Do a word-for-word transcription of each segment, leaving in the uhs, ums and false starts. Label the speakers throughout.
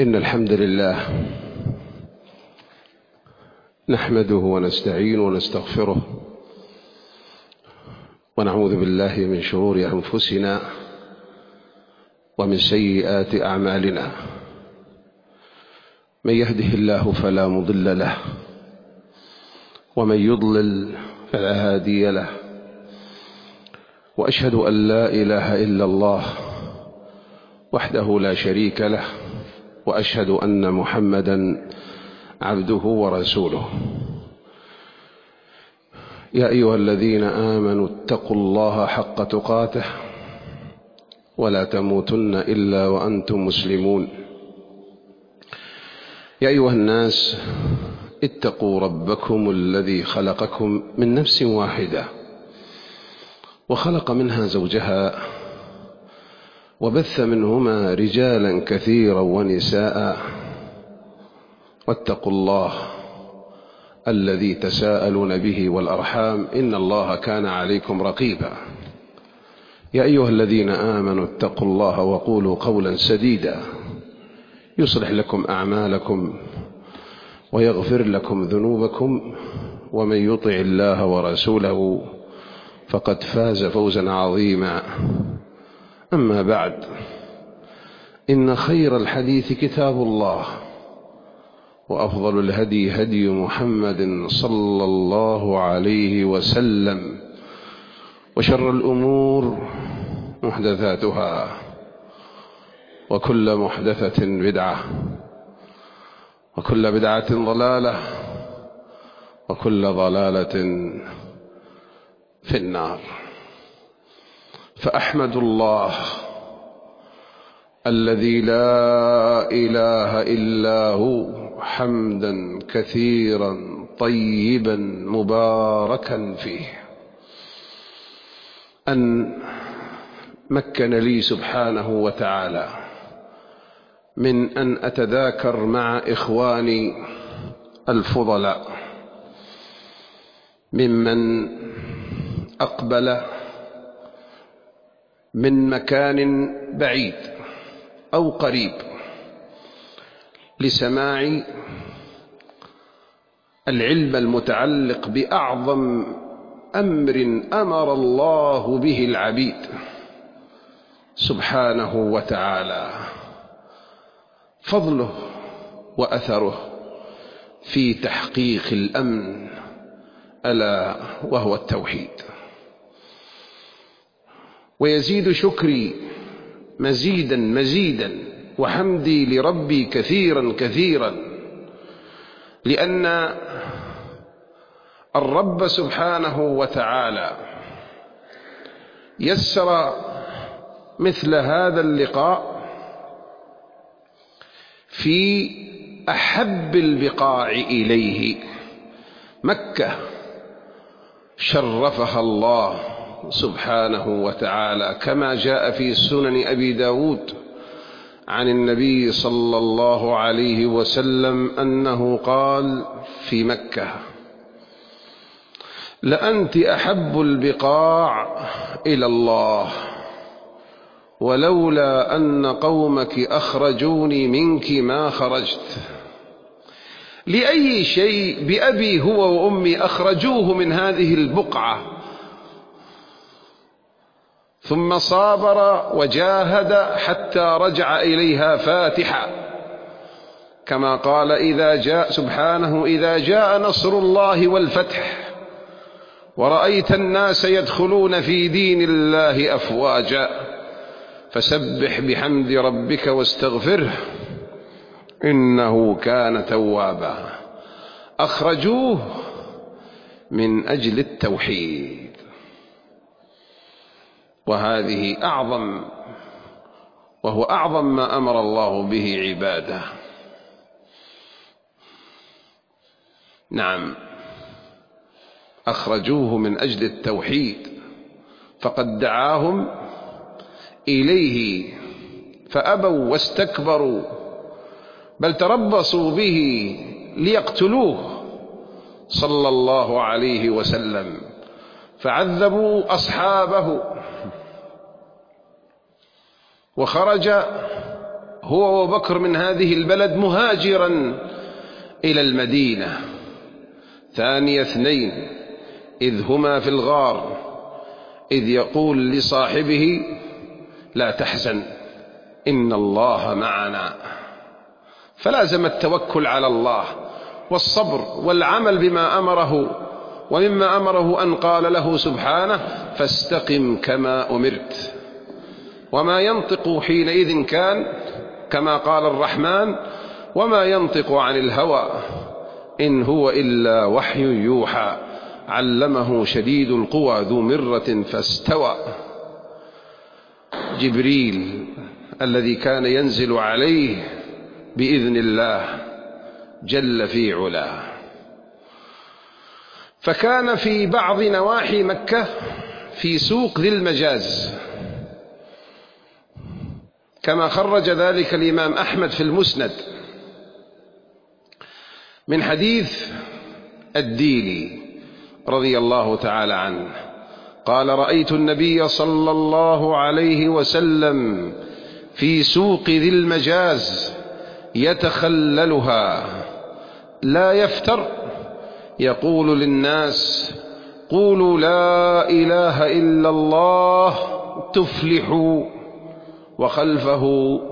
Speaker 1: إن الحمد لله نحمده ونستعينه ونستغفره ونعوذ بالله من شرور أنفسنا ومن سيئات أعمالنا. من يهده الله فلا مضل له ومن يضلل فلا هادي له، وأشهد أن لا إله إلا الله وحده لا شريك له، وأشهد أن محمدا عبده ورسوله. يا أيها الذين آمنوا اتقوا الله حق تقاته ولا تموتن إلا وأنتم مسلمون. يا أيها الناس اتقوا ربكم الذي خلقكم من نفس واحدة وخلق منها زوجها وبث منهما رجالا كثيرا ونساء، واتقوا الله الذي تساءلون به والأرحام إن الله كان عليكم رقيبا. يا أيها الذين آمنوا اتقوا الله وقولوا قولا سديدا يصلح لكم أعمالكم ويغفر لكم ذنوبكم، ومن يطع الله ورسوله فقد فاز فوزا عظيما. أما بعد، إن خير الحديث كتاب الله، وأفضل الهدي هدي محمد صلى الله عليه وسلم، وشر الأمور محدثاتها، وكل محدثة بدعة، وكل بدعة ضلالة، وكل ضلالة في النار. فأحمد الله الذي لا إله إلا هو حمدا كثيرا طيبا مباركا فيه، أن مكن لي سبحانه وتعالى من أن أتذاكر مع إخواني الفضلاء ممن أقبل من مكان بعيد أو قريب لسماع العلم المتعلق بأعظم أمر أمر الله به العبيد سبحانه وتعالى، فضله وأثره في تحقيق الأمن، ألا وهو التوحيد. ويزيد شكري مزيدا مزيدا وحمدي لربي كثيرا كثيرا، لأن الرب سبحانه وتعالى يسر مثل هذا اللقاء في أحب البقاع إليه، مكة شرفها الله سبحانه وتعالى، كما جاء في سنن أبي داود عن النبي صلى الله عليه وسلم أنه قال في مكة: لأنت أحب البقاع إلى الله، ولولا أن قومك أخرجوني منك ما خرجت. لأي شيء بأبي هو وأمي أخرجوه من هذه البقعة، ثم صابر وجاهد حتى رجع إليها فاتحا، كما قال إذا جاء سبحانه: إذا جاء نصر الله والفتح ورأيت الناس يدخلون في دين الله أفواجا فسبح بحمد ربك واستغفره إنه كان توابا. أخرجوه من أجل التوحيد، وهذه أعظم وهو أعظم ما أمر الله به عباده. نعم، أخرجوه من أجل التوحيد، فقد دعاهم إليه فأبوا واستكبروا، بل تربصوا به ليقتلوه صلى الله عليه وسلم، فعذبوا أصحابه، وخرج هو أبو بكر من هذه البلد مهاجرا إلى المدينة، ثاني اثنين إذ هما في الغار إذ يقول لصاحبه لا تحزن إن الله معنا. فلازم التوكل على الله والصبر والعمل بما أمره، ومما أمره أن قال له سبحانه فاستقم كما أمرت. وما ينطق حينئذ كان كما قال الرحمن وما ينطق عن الهوى إن هو إلا وحي يوحى علمه شديد القوى ذو مرة فاستوى. جبريل الذي كان ينزل عليه بإذن الله جل في علاه. فكان في بعض نواحي مكة في سوق ذي المجاز، كما خرج ذلك الإمام أحمد في المسند من حديث الديلي رضي الله تعالى عنه قال رأيت النبي صلى الله عليه وسلم في سوق ذي المجاز يتخللها لا يفتر يقول للناس قولوا لا إله إلا الله تفلحوا، وخلفه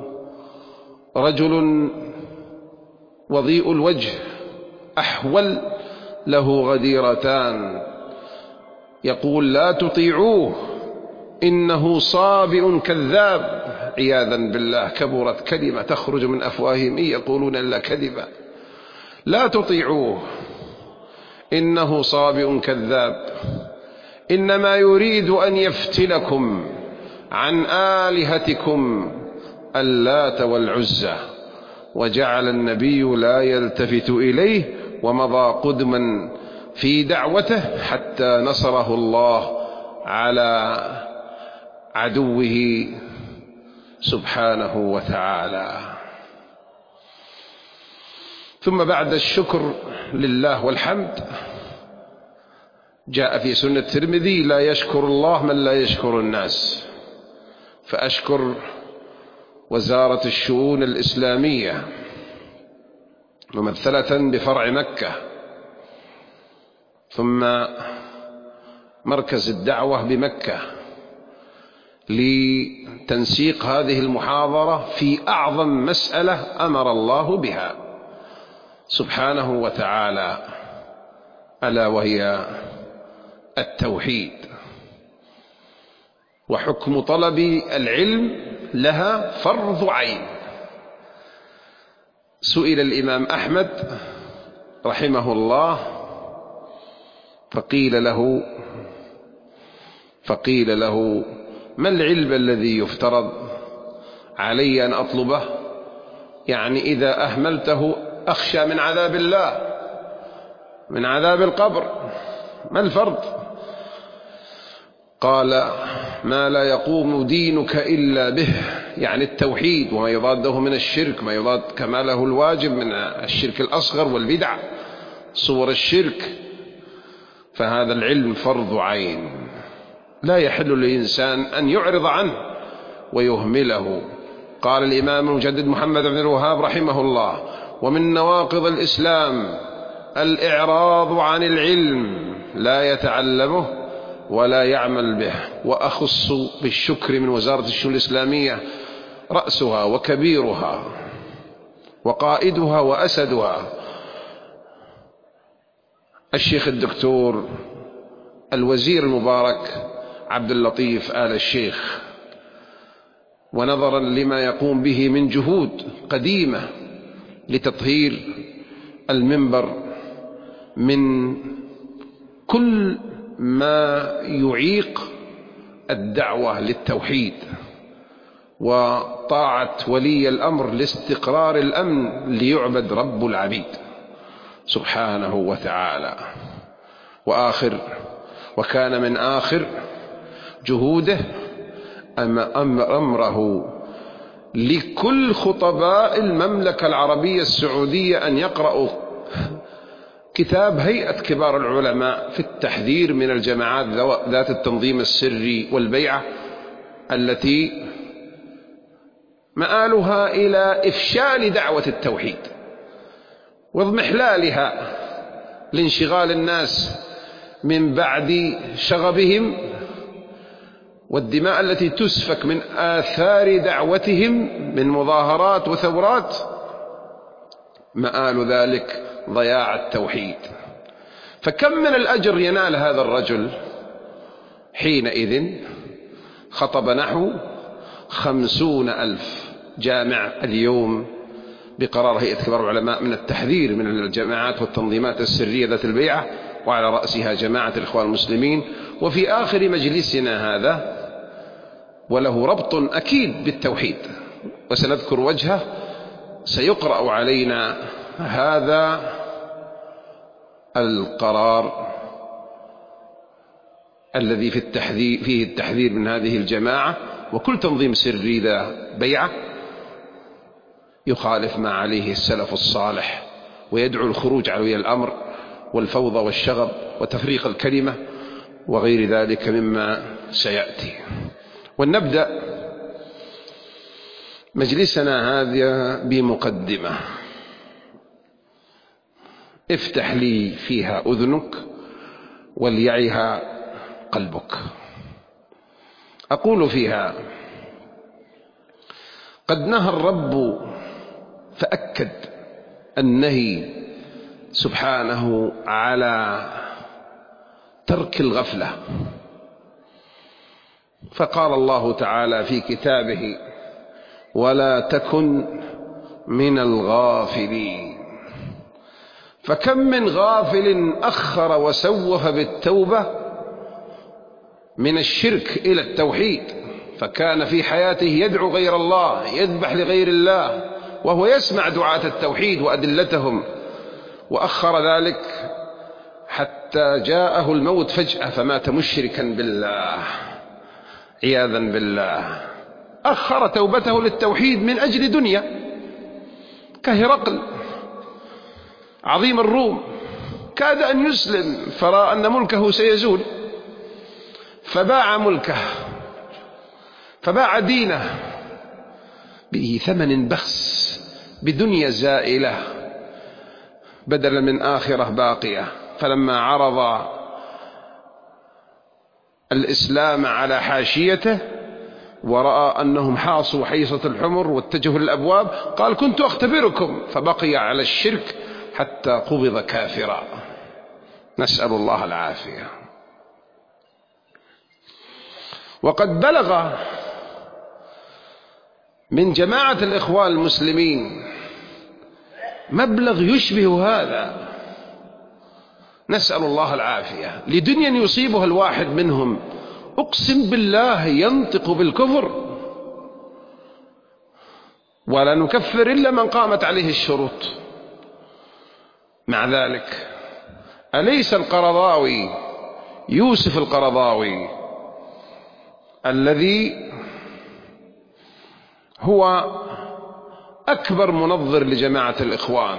Speaker 1: رجل وضيء الوجه أحول له غديرتان يقول لا تطيعوه إنه صابئ كذاب. عياذا بالله، كبرت كلمة تخرج من أفواههم إن يقولون إلا كذبا. لا تطيعوه إنه صابئ كذاب إنما يريد أن يفتنكم عن آلهتكم اللات والعزى. وجعل النبي لا يلتفت إليه ومضى قدما في دعوته حتى نصره الله على عدوه سبحانه وتعالى. ثم بعد الشكر لله والحمد جاء في سنة الترمذي لا يشكر الله من لا يشكر الناس، فأشكر وزارة الشؤون الإسلامية ممثلة بفرع مكة، ثم مركز الدعوة بمكة لتنسيق هذه المحاضرة في أعظم مسألة أمر الله بها سبحانه وتعالى، ألا وهي التوحيد وحكم طلب العلم لها فرض عين. سئل الإمام أحمد رحمه الله فقيل له فقيل له ما العلم الذي يفترض علي أن أطلبه؟ يعني إذا أهملته أخشى من عذاب الله، من عذاب القبر، ما الفرض؟ قال ما لا يقوم دينك إلا به، يعني التوحيد وما يضاده من الشرك، ما يضاد كما له الواجب من الشرك الأصغر والبدع صور الشرك. فهذا العلم فرض عين لا يحل للإنسان أن يعرض عنه ويهمله. قال الإمام المجدد محمد بن الوهاب رحمه الله ومن نواقض الإسلام الإعراض عن العلم لا يتعلمه ولا يعمل به. وأخص بالشكر من وزارة الشؤون الإسلامية رأسها وكبيرها وقائدها وأسدها الشيخ الدكتور الوزير المبارك عبد اللطيف آل الشيخ، ونظرا لما يقوم به من جهود قديمة لتطهير المنبر من كل ما يعيق الدعوة للتوحيد وطاعة ولي الأمر لاستقرار الأمن ليعبد رب العبيد سبحانه وتعالى. وآخر وكان من آخر جهوده أمره لكل خطباء المملكة العربية السعودية أن يقرأوا كتاب هيئة كبار العلماء في التحذير من الجماعات ذات التنظيم السري والبيعة التي مآلها إلى إفشال دعوة التوحيد واضمحلالها لانشغال الناس من بعد شغبهم، والدماء التي تسفك من آثار دعوتهم من مظاهرات وثورات، مآل ذلك ضياع التوحيد. فكم من الأجر ينال هذا الرجل حينئذ؟ خطب نحو خمسون ألف جامع اليوم بقرار هيئة كبار العلماء من التحذير من الجماعات والتنظيمات السرية ذات البيعة، وعلى رأسها جماعة الإخوان المسلمين. وفي آخر مجلسنا هذا، وله ربط أكيد بالتوحيد وسنذكر وجهه، سيقرأ علينا هذا القرار الذي في التحذير فيه التحذير من هذه الجماعة وكل تنظيم سري ذا بيعة يخالف ما عليه السلف الصالح ويدعو الخروج على ولي الأمر والفوضى والشغب وتفريق الكلمة وغير ذلك مما سيأتي. ولنبدأ مجلسنا هذا بمقدمة افتح لي فيها أذنك وليعها قلبك. أقول فيها: قد نهى الرب فأكد النهي سبحانه على ترك الغفلة، فقال الله تعالى في كتابه: ولا تكن من الغافلين. فكم من غافل أخر وسوف بالتوبة من الشرك إلى التوحيد، فكان في حياته يدعو غير الله، يذبح لغير الله، وهو يسمع دعاة التوحيد وأدلتهم، وأخر ذلك حتى جاءه الموت فجأة فمات مشركا بالله عياذا بالله. أخر توبته للتوحيد من أجل دنيا، كهرقل عظيم الروم كاد أن يسلم فرأى أن ملكه سيزول، فباع ملكه، فباع دينه بثمن بخس بدنيا زائلة بدلا من آخرة باقية. فلما عرض الإسلام على حاشيته ورأى أنهم حاصوا حيصة الحمر واتجهوا للأبواب قال: كنت أختبركم، فبقي على الشرك حتى قبض كافرا، نسأل الله العافية. وقد بلغ من جماعة الإخوان المسلمين مبلغ يشبه هذا، نسأل الله العافية، لدنيا يصيبها الواحد منهم أقسم بالله ينطق بالكفر، ولا نكفر إلا من قامت عليه الشروط. مع ذلك أليس القرضاوي يوسف القرضاوي الذي هو أكبر منظر لجماعة الإخوان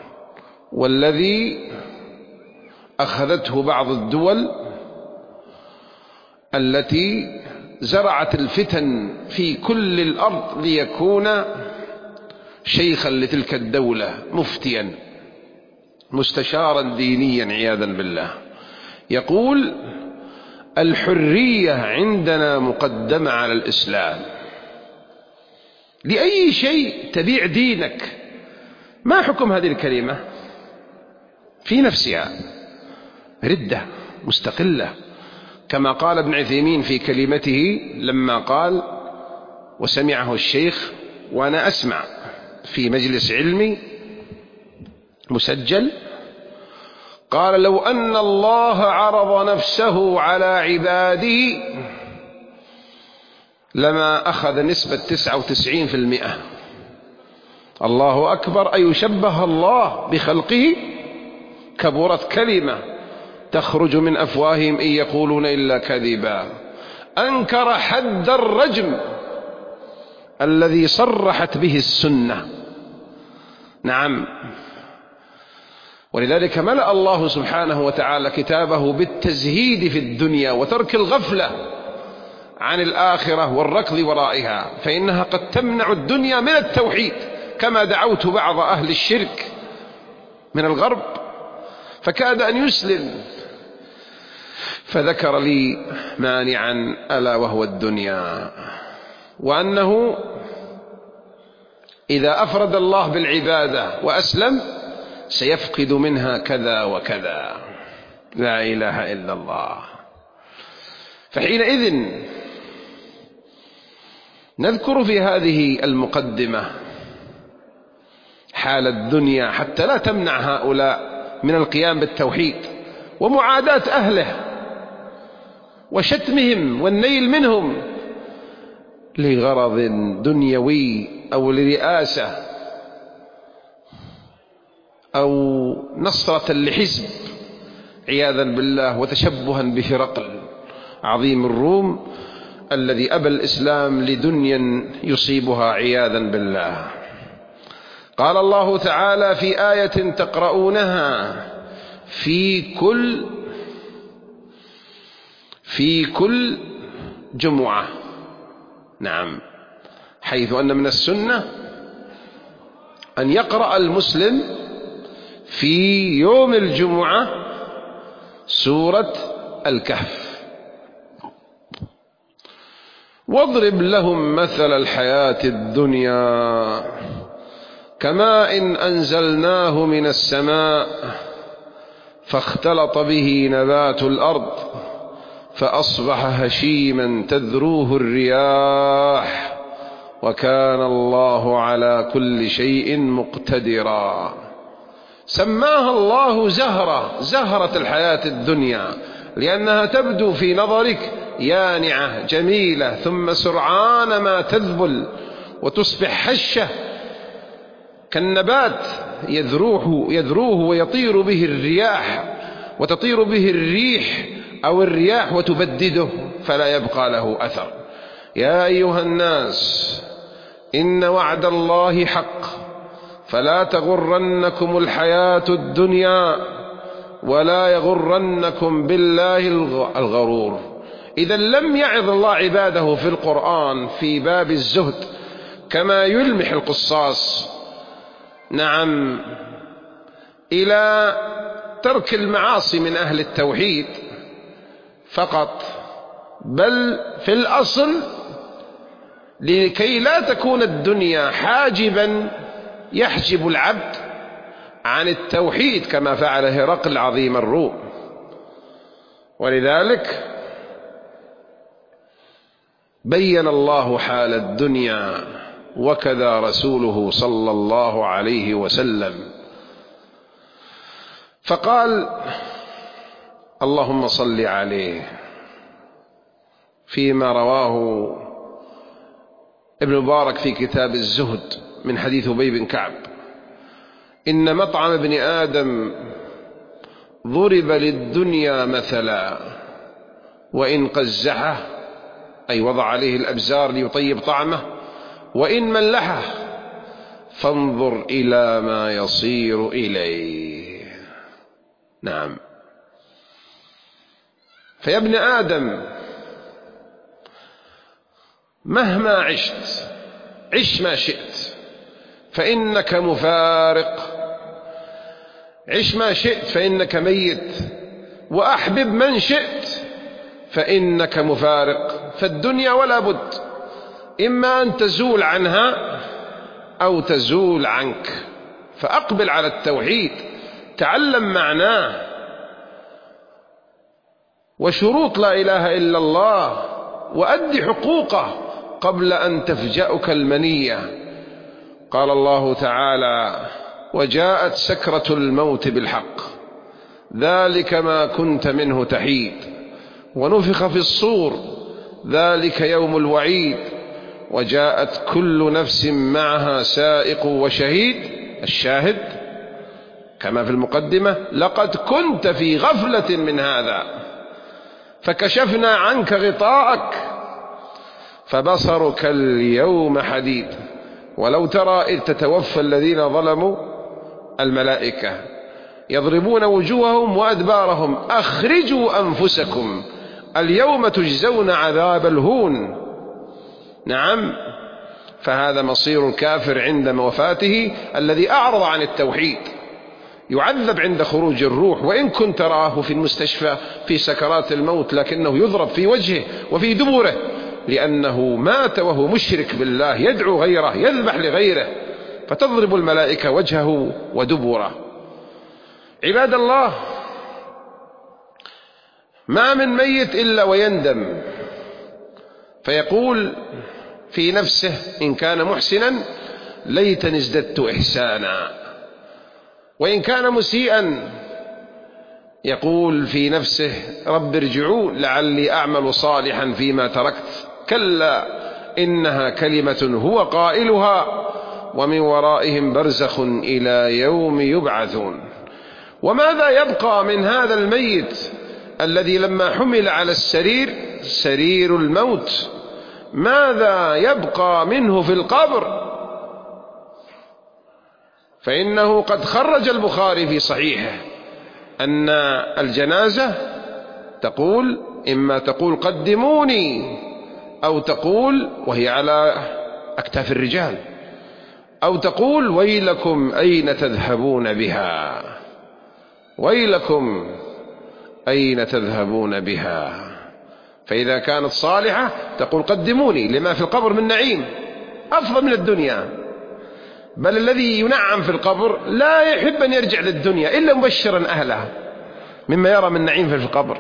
Speaker 1: والذي أخذته بعض الدول التي زرعت الفتن في كل الأرض ليكون شيخا لتلك الدولة، مفتيا مستشارا دينيا عياذا بالله، يقول: الحرية عندنا مقدمة على الإسلام. لأي شيء تبيع دينك؟ ما حكم هذه الكلمة في نفسها؟ ردة مستقلة، كما قال ابن عثيمين في كلمته لما قال، وسمعه الشيخ وأنا أسمع في مجلس علمي مسجل، قال: لو أن الله عرض نفسه على عباده لما أخذ نسبة تسعة وتسعين في المئة. الله أكبر، أن يشبه الله بخلقه؟ كبرت كلمة تخرج من أفواههم إن يقولون إلا كذبا. أنكر حد الرجم الذي صرحت به السنة. نعم، ولذلك ملأ الله سبحانه وتعالى كتابه بالتزهيد في الدنيا وترك الغفلة عن الآخرة والركض ورائها، فإنها قد تمنع الدنيا من التوحيد، كما دعوت بعض أهل الشرك من الغرب فكاد أن يسلم، فذكر لي مانعا ألا وهو الدنيا، وأنه إذا أفرد الله بالعبادة وأسلم سيفقد منها كذا وكذا. لا إله إلا الله. فحينئذ نذكر في هذه المقدمة حال الدنيا حتى لا تمنع هؤلاء من القيام بالتوحيد ومعاداة أهله وشتمهم والنيل منهم لغرض دنيوي أو لرئاسة أو نصرة لحزب عياذا بالله، وتشبها بهرقل عظيم الروم الذي أبى الإسلام لدنيا يصيبها عياذا بالله. قال الله تعالى في آية تقرؤونها في كل في كل جمعة، نعم، حيث أن من السنة أن يقرأ المسلم في يوم الجمعة سورة الكهف. واضرب لهم مثل الحياة الدنيا كماء إن أنزلناه من السماء فاختلط به نبات الأرض فأصبح هشيما تذروه الرياح وكان الله على كل شيء مقتدرا. سماها الله زهرة، زهرة الحياة الدنيا، لأنها تبدو في نظرك يانعة جميلة، ثم سرعان ما تذبل وتصبح هشة كالنبات يذروه يذروه ويطير به الرياح، وتطير به الريح أو الرياح وتبدده فلا يبقى له أثر. يا أيها الناس إن وعد الله حق فلا تغرنكم الحياة الدنيا ولا يغرنكم بالله الغرور. إذا لم يعظ الله عباده في القرآن في باب الزهد كما يلمح القصاص، نعم، إلى ترك المعاصي من أهل التوحيد فقط، بل في الأصل لكي لا تكون الدنيا حاجبا يحجب العبد عن التوحيد كما فعل هرقل عظيم الروم. ولذلك بين الله حال الدنيا وكذا رسوله صلى الله عليه وسلم، فقال اللهم صل عليه فيما رواه ابن مبارك في كتاب الزهد من حديث أبي بن كعب: إن مطعم ابن آدم ضرب للدنيا مثلا وإن قزحه، أي وضع عليه الأبزار ليطيب طعمه، وإن ملحه فانظر إلى ما يصير إليه. نعم. فيا ابن آدم مهما عشت عش ما شئت فإنك مفارق، عش ما شئت فإنك ميت، وأحبب من شئت فإنك مفارق. فالدنيا ولا بد إما أن تزول عنها أو تزول عنك، فأقبل على التوحيد، تعلم معناه وشروط لا إله إلا الله، وأدي حقوقه قبل أن تفجأك المنية. قال الله تعالى: وجاءت سكرة الموت بالحق ذلك ما كنت منه تحيد ونفخ في الصور ذلك يوم الوعيد وجاءت كل نفس معها سائق وشهيد. الشاهد كما في المقدمة: لقد كنت في غفلة من هذا فكشفنا عنك غطاءك فبصرك اليوم حديد. ولو ترى إذ تتوفى الذين ظلموا الملائكة يضربون وجوههم وأدبارهم أخرجوا أنفسكم اليوم تجزون عذاب الهون. نعم، فهذا مصير الكافر عند وفاته الذي أعرض عن التوحيد، يعذب عند خروج الروح، وإن كنت تراه في المستشفى في سكرات الموت لكنه يضرب في وجهه وفي دبره، لأنه مات وهو مشرك بالله، يدعو غيره، يذبح لغيره، فتضرب الملائكة وجهه ودبره. عباد الله، ما من ميت إلا ويندم، فيقول في نفسه إن كان محسنا ليتني ازددت إحسانا، وإن كان مسيئا يقول في نفسه رب ارجعون لعلي أعمل صالحا فيما تركت، كلا إنها كلمة هو قائلها ومن ورائهم برزخ إلى يوم يبعثون. وماذا يبقى من هذا الميت الذي لما حمل على السرير، سرير الموت، ماذا يبقى منه في القبر؟ فإنه قد خرج البخاري في صحيحه أن الجنازة تقول، إما تقول قدموني، أو تقول وهي على أكتاف الرجال، أو تقول ويلكم أين تذهبون بها، ويلكم أين تذهبون بها. فإذا كانت صالحة تقول قدموني لما في القبر من نعيم أفضل من الدنيا، بل الذي ينعم في القبر لا يحب أن يرجع للدنيا إلا مبشرا أهلها مما يرى من نعيم في القبر،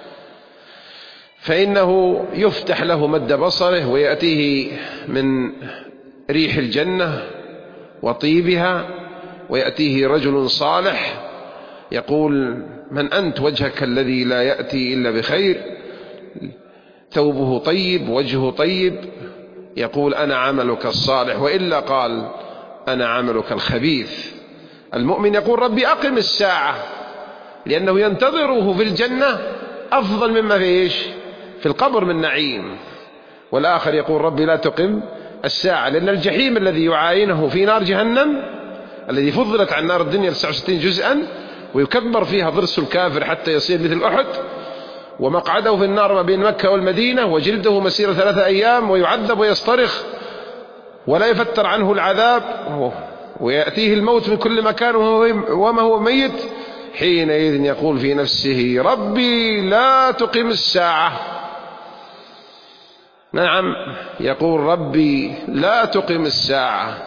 Speaker 1: فإنه يفتح له مد بصره ويأتيه من ريح الجنة وطيبها، ويأتيه رجل صالح يقول من أنت؟ وجهك الذي لا يأتي إلا بخير، ثوبه طيب، وجهه طيب، يقول أنا عملك الصالح، وإلا قال أنا عملك الخبيث. المؤمن يقول ربي أقم الساعة، لأنه ينتظره في الجنة أفضل مما في إيش؟ في القبر من نعيم. والآخر يقول ربي لا تقم الساعة، لأن الجحيم الذي يعاينه في نار جهنم الذي فضلت عن نار الدنيا تسعة وستين جزءا، ويكبر فيها ضرس الكافر حتى يصير مثل أحد، ومقعده في النار ما بين مكة والمدينة، وجلده مسيرة ثلاثة أيام، ويعذب ويصطرخ ولا يفتر عنه العذاب، ويأتيه الموت من كل مكان وما هو ميت، حينئذ يقول في نفسه ربي لا تقم الساعة. نعم، يقول ربي لا تقم الساعة.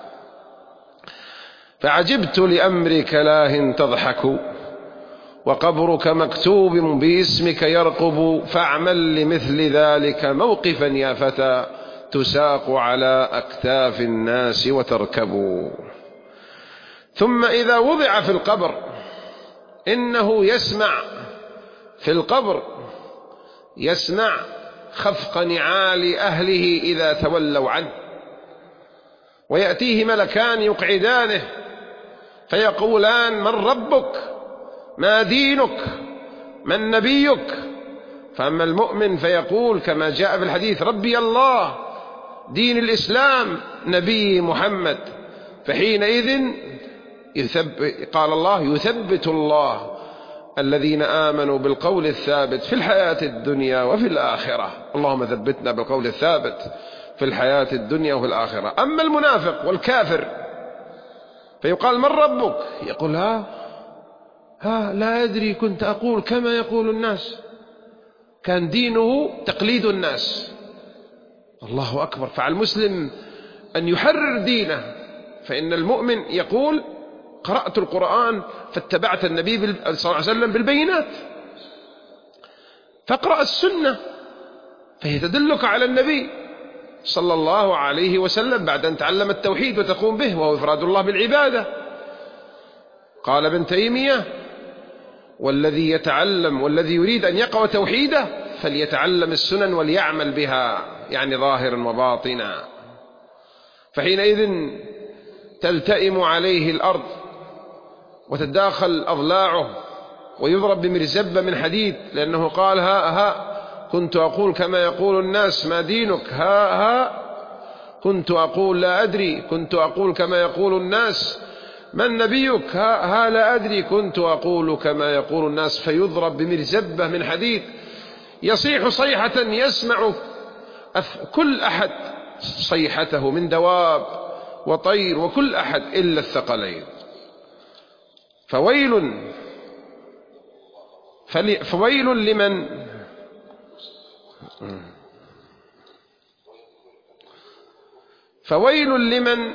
Speaker 1: فعجبت لأمرك لاه تضحك، وقبرك مكتوب باسمك يرقب، فاعمل لمثل ذلك موقفا يا فتى، تساق على أكتاف الناس وتركب. ثم إذا وضع في القبر إنه يسمع في القبر، يسمع خفق نعال أهله إذا تولوا عنه، ويأتيه ملكان يقعدانه فيقولان من ربك؟ ما دينك؟ من نبيك؟ فأما المؤمن فيقول كما جاء في الحديث ربي الله، دين الإسلام، نبي محمد. فحينئذ يثبت، قال الله يثبت الله الذين آمنوا بالقول الثابت في الحياة الدنيا وفي الآخرة. اللهم ثبتنا بالقول الثابت في الحياة الدنيا وفي الآخرة. أما المنافق والكافر فيقال من ربك؟ يقول ها ها لا أدري، كنت أقول كما يقول الناس، كان دينه تقليد الناس. الله أكبر. فعلى المسلم أن يحرر دينه، فإن المؤمن يقول قرأت القرآن فاتبعت النبي صلى الله عليه وسلم بالبينات، فاقرأ السنة فهي تدلك على النبي صلى الله عليه وسلم بعد أن تعلم التوحيد وتقوم به، وهو إفراد الله بالعبادة. قال ابن تيمية والذي يتعلم والذي يريد أن يقوى توحيده فليتعلم السنن وليعمل بها، يعني ظاهرا وباطنا. فحينئذ تلتئم عليه الأرض وتتداخل أضلاعه ويضرب بمرزبة من حديد، لأنه قال ها ها كنت أقول كما يقول الناس ما دينك، ها ها كنت أقول لا أدري، كنت أقول كما يقول الناس من نبيك، ها ها لا أدري، كنت أقول كما يقول الناس. فيضرب بمرزبة من حديد يصيح صيحة يسمع كل أحد صيحته من دواب وطير وكل أحد إلا الثقلين. فويل فويل لمن فويل لمن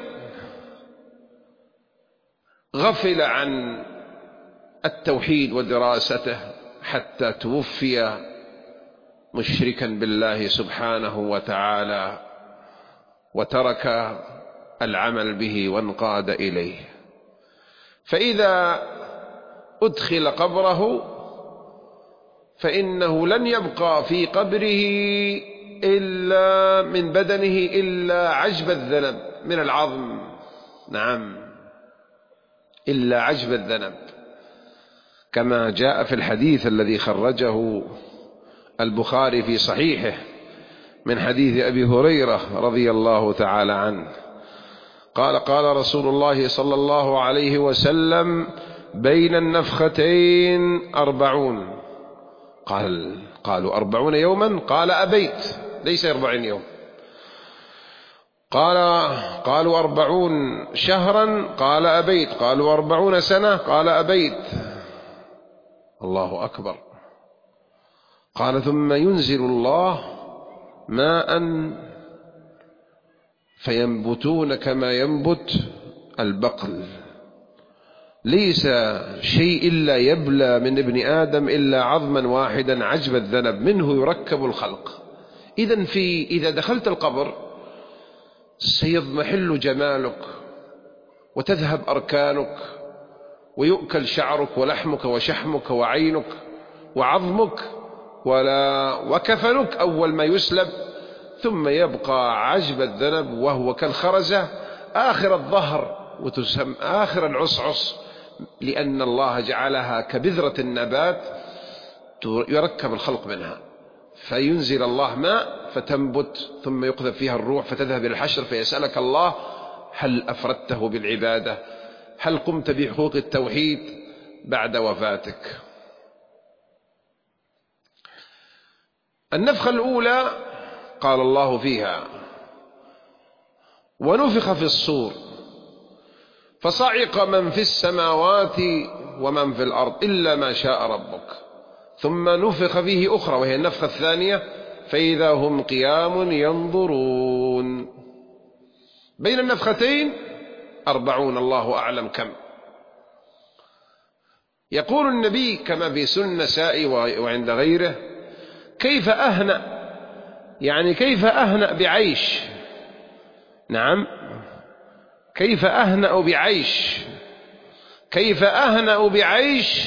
Speaker 1: غفل عن التوحيد ودراسته حتى توفي مشركا بالله سبحانه وتعالى وترك العمل به وانقاد إليه. فإذا أدخل قبره فإنه لن يبقى في قبره إلا من بدنه إلا عجب الذنب من العظم. نعم، إلا عجب الذنب، كما جاء في الحديث الذي خرجه البخاري في صحيحه من حديث أبي هريرة رضي الله تعالى عنه قال قال رسول الله صلى الله عليه وسلم: بين النفختين أربعون. قال قالوا أربعون يوما؟ قال أبيت، ليس أربعين يوم. قال قالوا أربعون شهرا؟ قال أبيت. قالوا أربعون سنة؟ قال أبيت. الله أكبر. قال: ثم ينزل الله ماء فينبتون كما ينبت البقل، ليس شيء إلا يبلى من ابن آدم إلا عظما واحدا عجب الذنب، منه يركب الخلق. إذن في إذا دخلت القبر سيضمحل جمالك وتذهب أركانك ويؤكل شعرك ولحمك وشحمك وعينك وعظمك ولا وكفنك أول ما يسلب، ثم يبقى عجب الذنب وهو كالخرزة آخر الظهر وتسمى آخر العصعص، لأن الله جعلها كبذرة النبات يركب الخلق منها. فينزل الله ماء فتنبت ثم يقذف فيها الروح فتذهب إلى الحشر فيسألك الله: هل أفردته بالعبادة؟ هل قمت بحقوق التوحيد بعد وفاتك؟ النفخة الأولى قال الله فيها: ونفخ في الصور فصعق من في السماوات ومن في الأرض إلا ما شاء ربك، ثم نفخ فيه أخرى وهي النفخة الثانية فإذا هم قيام ينظرون. بين النفختين أربعون، الله أعلم كم. يقول النبي كما في سنن النسائي وعند غيره: كيف أهنأ، يعني كيف أهنأ بعيش. نعم، كيف أهنأ بعيش، كيف أهنأ بعيش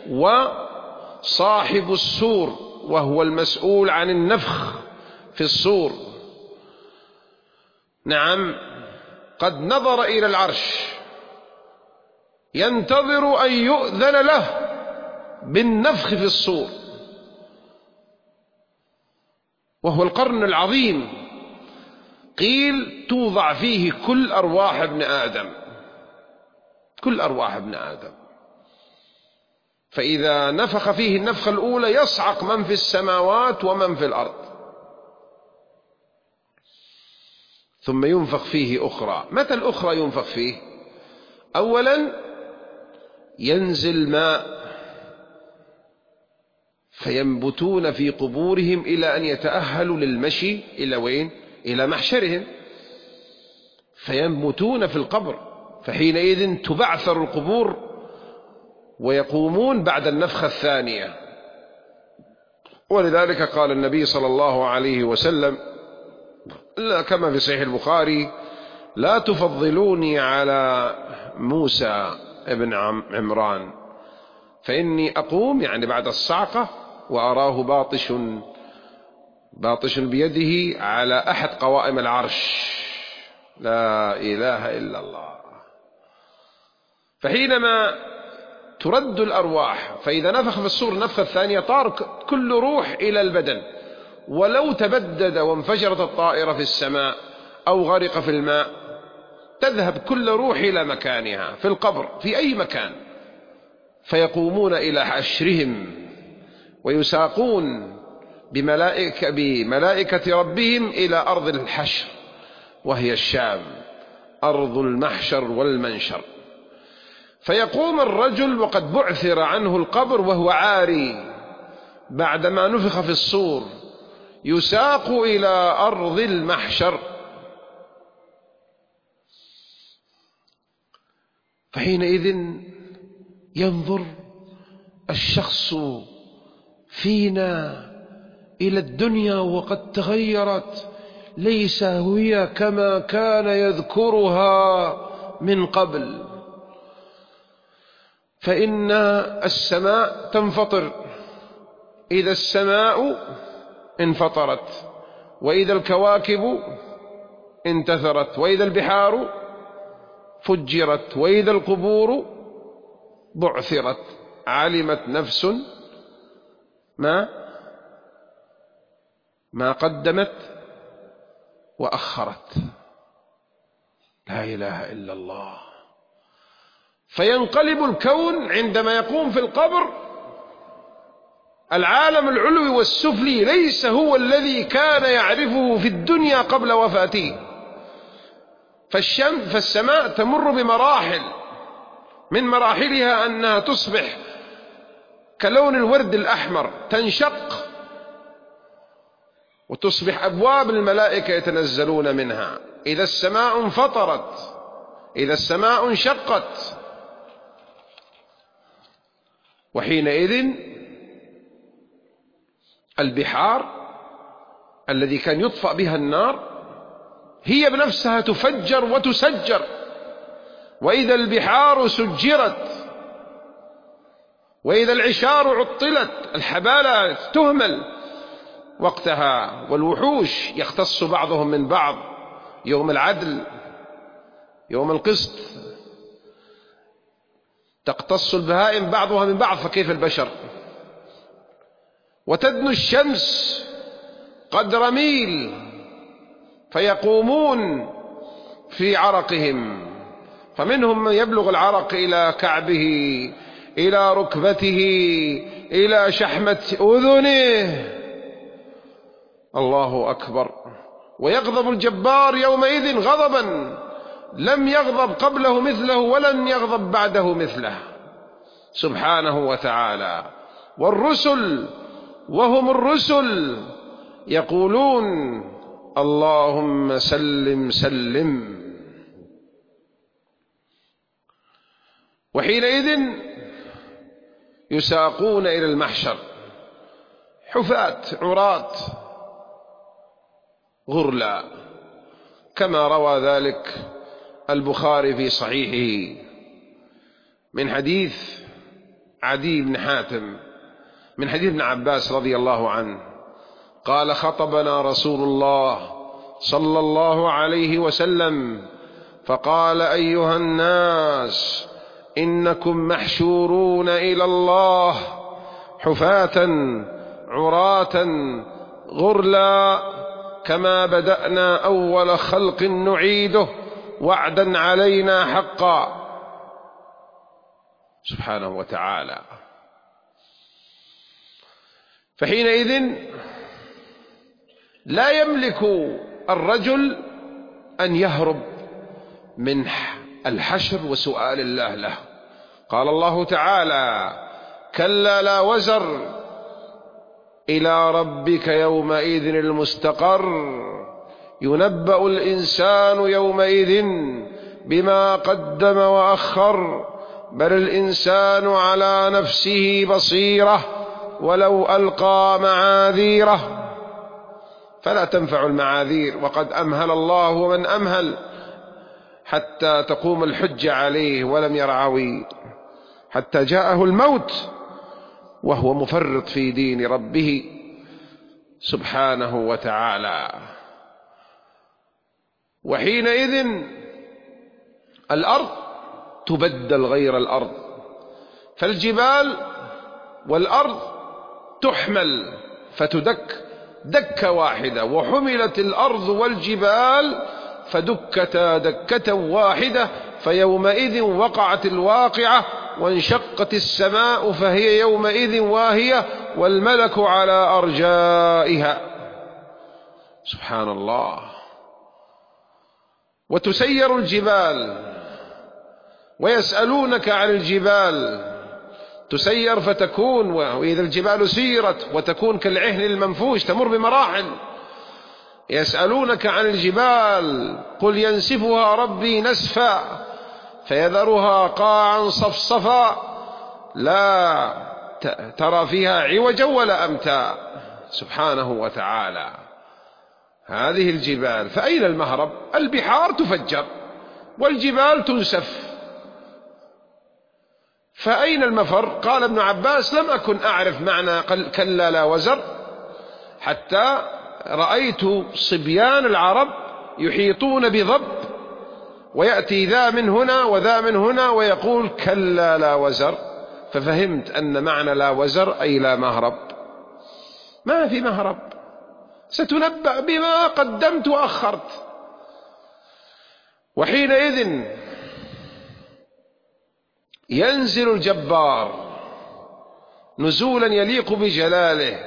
Speaker 1: وصاحب السور وهو المسؤول عن النفخ في الصور، نعم، قد نظر إلى العرش ينتظر أن يؤذن له بالنفخ في الصور، وهو القرن العظيم. قيل توضع فيه كل أرواح ابن آدم، كل أرواح ابن آدم. فإذا نفخ فيه النفخة الأولى يصعق من في السماوات ومن في الأرض، ثم ينفخ فيه أخرى. متى الأخرى ينفخ فيه؟ أولا ينزل ماء فينبتون في قبورهم إلى أن يتأهلوا للمشي إلى وين؟ إلى محشرهم، فينبتون في القبر، فحينئذ تبعثر القبور ويقومون بعد النفخة الثانية. ولذلك قال النبي صلى الله عليه وسلم كما في صحيح البخاري: لا تفضلوني على موسى ابن عمران فإني أقوم، يعني بعد الصعقة، وأراه باطش باطش بيده على أحد قوائم العرش. لا إله إلا الله. فحينما ترد الأرواح فإذا نفخ في الصور النفخة الثانية طار كل روح إلى البدن، ولو تبدد وانفجرت الطائرة في السماء أو غرق في الماء تذهب كل روح إلى مكانها في القبر في أي مكان، فيقومون إلى حشرهم ويساقون بملائكة, بملائكة ربهم إلى أرض الحشر وهي الشام، أرض المحشر والمنشر. فيقوم الرجل وقد بعثر عنه القبر وهو عاري بعدما نفخ في الصور، يساق إلى أرض المحشر. فحينئذ ينظر الشخص فينا إلى الدنيا وقد تغيرت، ليس هي كما كان يذكرها من قبل. فإن السماء تنفطر، إذا السماء انفطرت، وإذا الكواكب انتثرت، وإذا البحار فجرت، وإذا القبور بعثرت، علمت نفس ما ما قدمت وأخرت. لا إله إلا الله. فينقلب الكون عندما يقوم في القبر، العالم العلوي والسفلي ليس هو الذي كان يعرفه في الدنيا قبل وفاته. فالشمس فالسماء تمر بمراحل، من مراحلها أنها تصبح كلون الورد الأحمر، تنشق وتصبح أبواب الملائكة يتنزلون منها. إذا السماء انفطرت، إذا السماء انشقت، وحينئذ البحار الذي كان يطفأ بها النار هي بنفسها تفجر وتسجر. وإذا البحار سجرت، وإذا العشار عطلت، الحبالة تهمل وقتها، والوحوش يختص بعضهم من بعض يوم العدل، يوم القسط، تقتص البهائم بعضها من بعض، فكيف البشر؟ وتدنو الشمس قدر ميل فيقومون في عرقهم، فمنهم من يبلغ العرق إلى كعبه، إلى ركبته، إلى شحمة أذنه. الله أكبر. ويغضب الجبار يومئذ غضبا لم يغضب قبله مثله ولن يغضب بعده مثله، سبحانه وتعالى. والرسل وهم الرسل يقولون اللهم سلم سلم. وحينئذ يساقون إلى المحشر حفاة عراة غرلا، كما روى ذلك البخاري في صحيحه من حديث عدي بن حاتم، من حديث ابن عباس رضي الله عنه قال: خطبنا رسول الله صلى الله عليه وسلم فقال: أيها الناس إنكم محشورون إلى الله حفاة عراة غرلا كما بدأنا أول خلق نعيده وعدا علينا حقا، سبحانه وتعالى. فحينئذ لا يملك الرجل أن يهرب من الحشر وسؤال الله له. قال الله تعالى: كلا لا وزر إلى ربك يومئذ المستقر ينبأ الإنسان يومئذ بما قدم وأخر بل الإنسان على نفسه بصيرة ولو ألقى معاذيره فلا تنفع المعاذير، وقد أمهل الله ومن أمهل حتى تقوم الحجة عليه ولم يرعوي حتى جاءه الموت وهو مفرط في دين ربه سبحانه وتعالى. وحينئذ الأرض تبدل غير الأرض، فالجبال والأرض تحمل فتدك دكة واحدة، وحملت الأرض والجبال فدكتا دكة واحدة، فيومئذ وقعت الواقعة وانشقت السماء فهي يومئذ واهية والملك على أرجائها. سبحان الله. وتسير الجبال ويسألونك عن الجبال، تسير فتكون، وإذا الجبال سيرت وتكون كالعهن المنفوش تمر بمراحل. يسألونك عن الجبال قل ينسفها ربي نسفا فيذرها قاعا صفصفا لا ترى فيها عوجا ولا أمتا. سبحانه وتعالى. هذه الجبال، فأين المهرب؟ البحار تفجر والجبال تنسف، فأين المفر؟ قال ابن عباس: لم أكن أعرف معنى كلا لا وزر حتى رأيت صبيان العرب يحيطون بضب ويأتي ذا من هنا وذا من هنا ويقول كلا لا وزر، ففهمت أن معنى لا وزر أي لا مهرب. ما في مهرب، ستنبأ بما قدمت وأخرت. وحينئذ ينزل الجبار نزولا يليق بجلاله.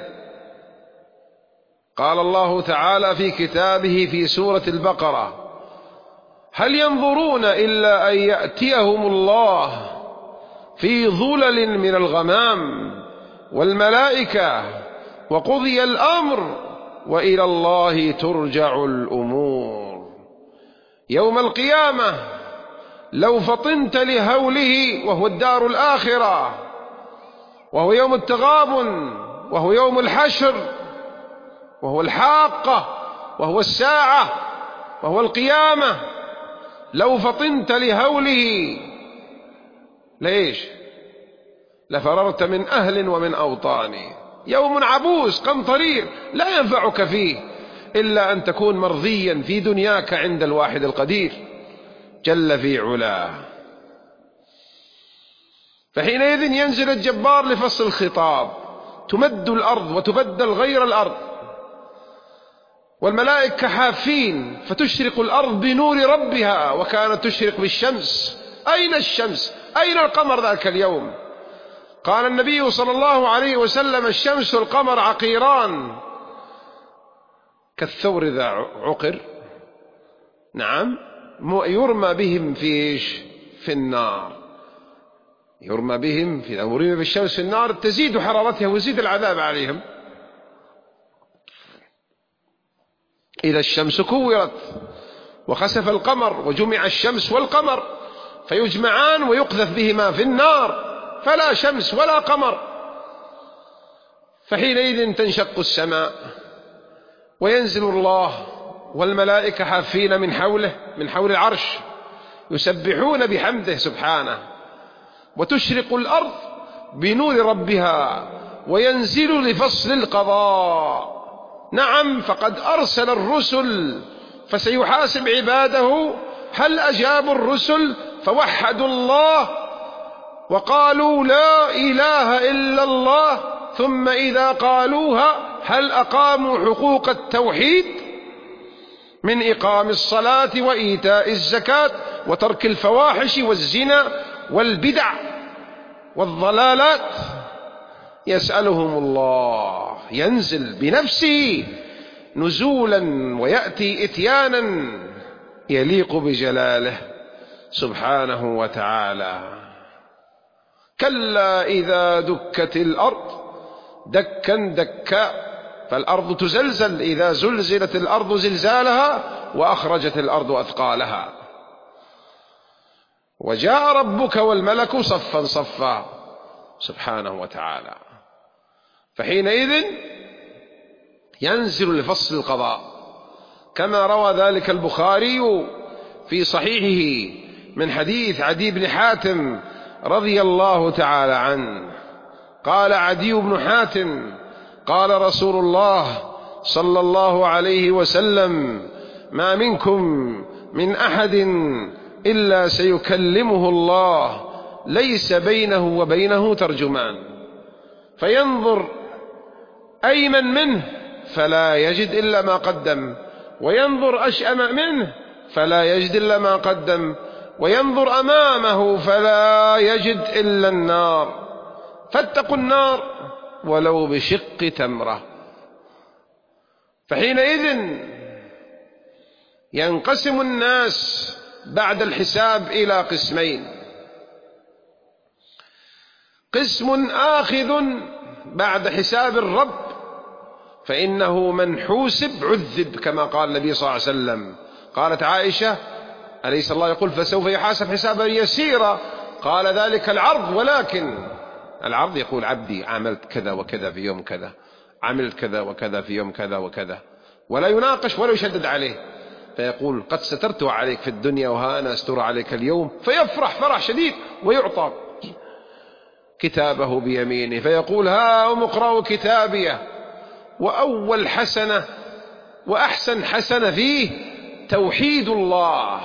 Speaker 1: قال الله تعالى في كتابه في سورة البقرة: هل ينظرون إلا أن يأتيهم الله في ظلل من الغمام والملائكة وقضي الأمر وإلى الله ترجع الأمور. يوم القيامة لو فطنت لهوله، وهو الدار الآخرة، وهو يوم التغابن، وهو يوم الحشر، وهو الحاقة، وهو الساعة، وهو القيامة، لو فطنت لهوله ليش؟ لفررت من أهل ومن أوطان. يوم عبوس قمطرير لا ينفعك فيه إلا أن تكون مرضيا في دنياك عند الواحد القدير جل في علاه. فحينئذ ينزل الجبار لفصل الخطاب، تمد الأرض وتبدل غير الأرض، والملائكة حافين فتشرق الأرض بنور ربها، وكانت تشرق بالشمس. أين الشمس؟ أين القمر ذاك اليوم؟ قال النبي صلى الله عليه وسلم: الشمس والقمر عقيران كالثور إذا عقر، نعم، يرمى بهم في في النار، يرمى بهم في رمي بالشمس في النار تزيد حرارتها ويزيد العذاب عليهم. إذا الشمس كورت وخسف القمر وجمع الشمس والقمر فيجمعان ويقذف بهما في النار فلا شمس ولا قمر. فحينئذ تنشق السماء وينزل الله والملائكة حافين من حوله، من حول العرش، يسبحون بحمده سبحانه، وتشرق الأرض بنور ربها، وينزل لفصل القضاء. نعم، فقد أرسل الرسل فسيحاسب عباده هل أجابوا الرسل فوحدوا الله وقالوا لا إله إلا الله، ثم إذا قالوها هل أقاموا حقوق التوحيد من إقام الصلاة وإيتاء الزكاة وترك الفواحش والزنا والبدع والضلالات. يسألهم الله، ينزل بنفسه نزولا ويأتي إتيانا يليق بجلاله سبحانه وتعالى. كلا إذا دكت الأرض دكا دكا، فالأرض تزلزل إذا زلزلت الأرض زلزالها وأخرجت الأرض أثقالها. وجاء ربك والملك صفا صفا سبحانه وتعالى. فحينئذ ينزل لفصل القضاء كما روى ذلك البخاري في صحيحه من حديث عدي بن حاتم رضي الله تعالى عنه. قال عدي بن حاتم: قال رسول الله صلى الله عليه وسلم: ما منكم من أحد إلا سيكلمه الله ليس بينه وبينه ترجمان، فينظر أيمن منه فلا يجد إلا ما قدم، وينظر أشأم منه فلا يجد إلا ما قدم، وينظر أمامه فلا يجد إلا النار، فاتقوا النار ولو بشق تمرة. فحينئذ ينقسم الناس بعد الحساب إلى قسمين: قسم آخذ بعد حساب الرب، فإنه من حوسب عذب، كما قال النبي صلى الله عليه وسلم. قالت عائشة: أليس الله يقول فسوف يحاسب حسابا يسيرا؟ قال: ذلك العرض، ولكن العرض يقول عبدي عملت كذا وكذا في يوم كذا، عملت كذا وكذا في يوم كذا وكذا، ولا يناقش ولا يشدد عليه، فيقول قد سترت عليك في الدنيا وها أنا أستر عليك اليوم، فيفرح فرح شديد ويعطى كتابه بيمينه، فيقول: هاؤم اقرأوا كتابيه. وأول حسنة وأحسن حسنة فيه توحيد الله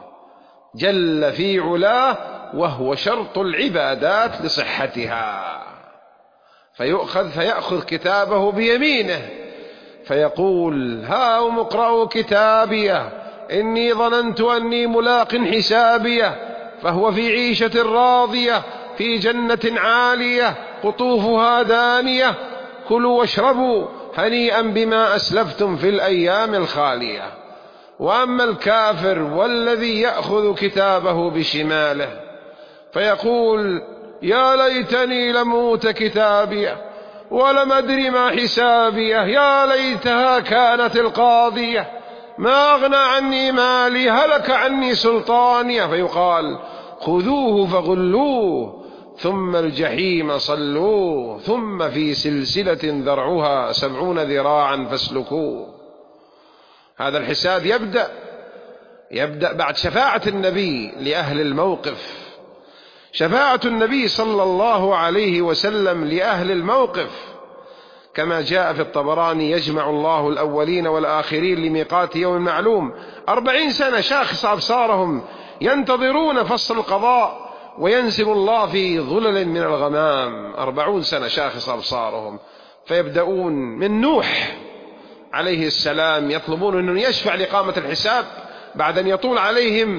Speaker 1: جل في علاه، وهو شرط العبادات لصحتها. فيؤخذ فيأخذ كتابه بيمينه فيقول: هاؤم اقرأوا كتابيه إني ظننت أني ملاق حسابيه، فهو في عيشة راضية في جنة عالية قطوفها دانية، كلوا واشربوا هنيئا بما أسلفتم في الأيام الخالية. وأما الكافر والذي يأخذ كتابه بشماله فيقول: يا ليتني لموت كتابيه ولم أدر ما حسابيه، يا ليتها كانت القاضية، ما أغنى عني مالي، هلك عني سلطانيه. فيقال: خذوه فغلوه ثم الجحيم صلوه ثم في سلسلة ذرعها سبعون ذراعا فاسلكوه. هذا الحساب يبدأ يبدأ بعد شفاعة النبي لأهل الموقف. شفاعة النبي صلى الله عليه وسلم لأهل الموقف كما جاء في الطبراني: يجمع الله الأولين والآخرين لميقات يوم معلوم، أربعين سنة شاخص أبصارهم ينتظرون فصل القضاء، وينزل الله في ظلل من الغمام، أربعون سنة شاخص أبصارهم. فيبدأون من نوح عليه السلام يطلبون أنه يشفع لإقامة الحساب بعد أن يطول عليهم،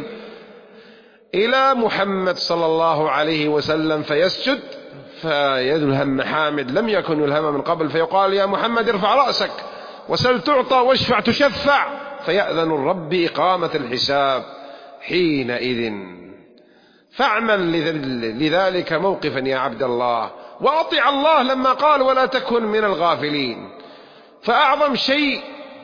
Speaker 1: إلى محمد صلى الله عليه وسلم فيسجد فيلهم محامد لم يكن يلهم من قبل، فيقال: يا محمد ارفع رأسك وسل تعطى واشفع تشفع، فيأذن الرب بإقامة الحساب حينئذ. فاعمل لذلك موقفا يا عبد الله، وأطع الله لما قال: ولا تكن من الغافلين. فأعظم شيء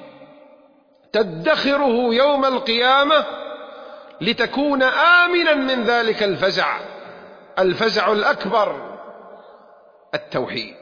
Speaker 1: تدخره يوم القيامة لتكون آمنا من ذلك الفزع، الفزع الأكبر التوحيد.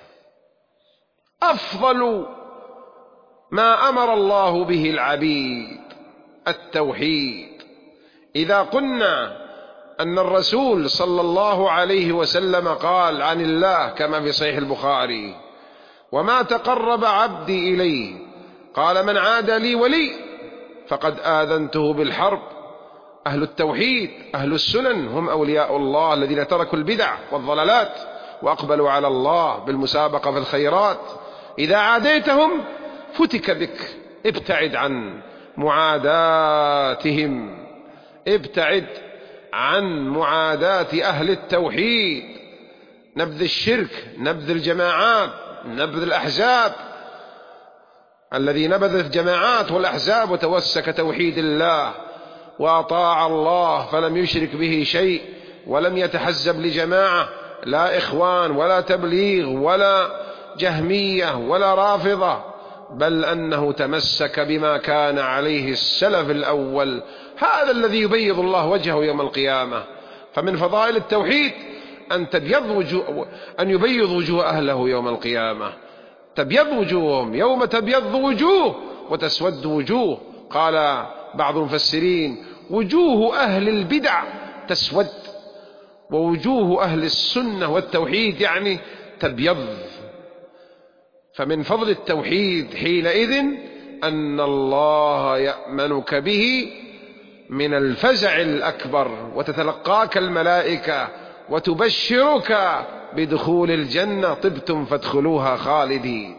Speaker 1: أفضل ما أمر الله به العبيد التوحيد. إذا قلنا أن الرسول صلى الله عليه وسلم قال عن الله كما في صحيح البخاري: وما تقرب عبدي إليه قال من عاد لي ولي فقد آذنته بالحرب. أهل التوحيد أهل السنن هم أولياء الله الذين تركوا البدع والضلالات وأقبلوا على الله بالمسابقة في الخيرات. إذا عاديتهم فتك بك، ابتعد عن معاداتهم، ابتعد عن معاداة أهل التوحيد، نبذ الشرك، نبذ الجماعات، نبذ الأحزاب. الذي نبذ الجماعات والأحزاب وتوسك توحيد الله وأطاع الله فلم يشرك به شيء ولم يتحزب لجماعة، لا إخوان ولا تبليغ ولا جهمية ولا رافضة، بل أنه تمسك بما كان عليه السلف الأول، هذا الذي يبيض الله وجهه يوم القيامة. فمن فضائل التوحيد أن تبيض وجوه، أن يبيض وجوه أهله يوم القيامة، تبيض وجوههم يوم تبيض وجوه وتسود وجوه. قال بعض المفسرين: وجوه أهل البدع تسود، ووجوه أهل السنة والتوحيد يعني تبيض. فمن فضل التوحيد حينئذ أن الله يأمنك به من الفزع الأكبر، وتتلقاك الملائكة وتبشرك بدخول الجنة: طبتم فادخلوها خالدين.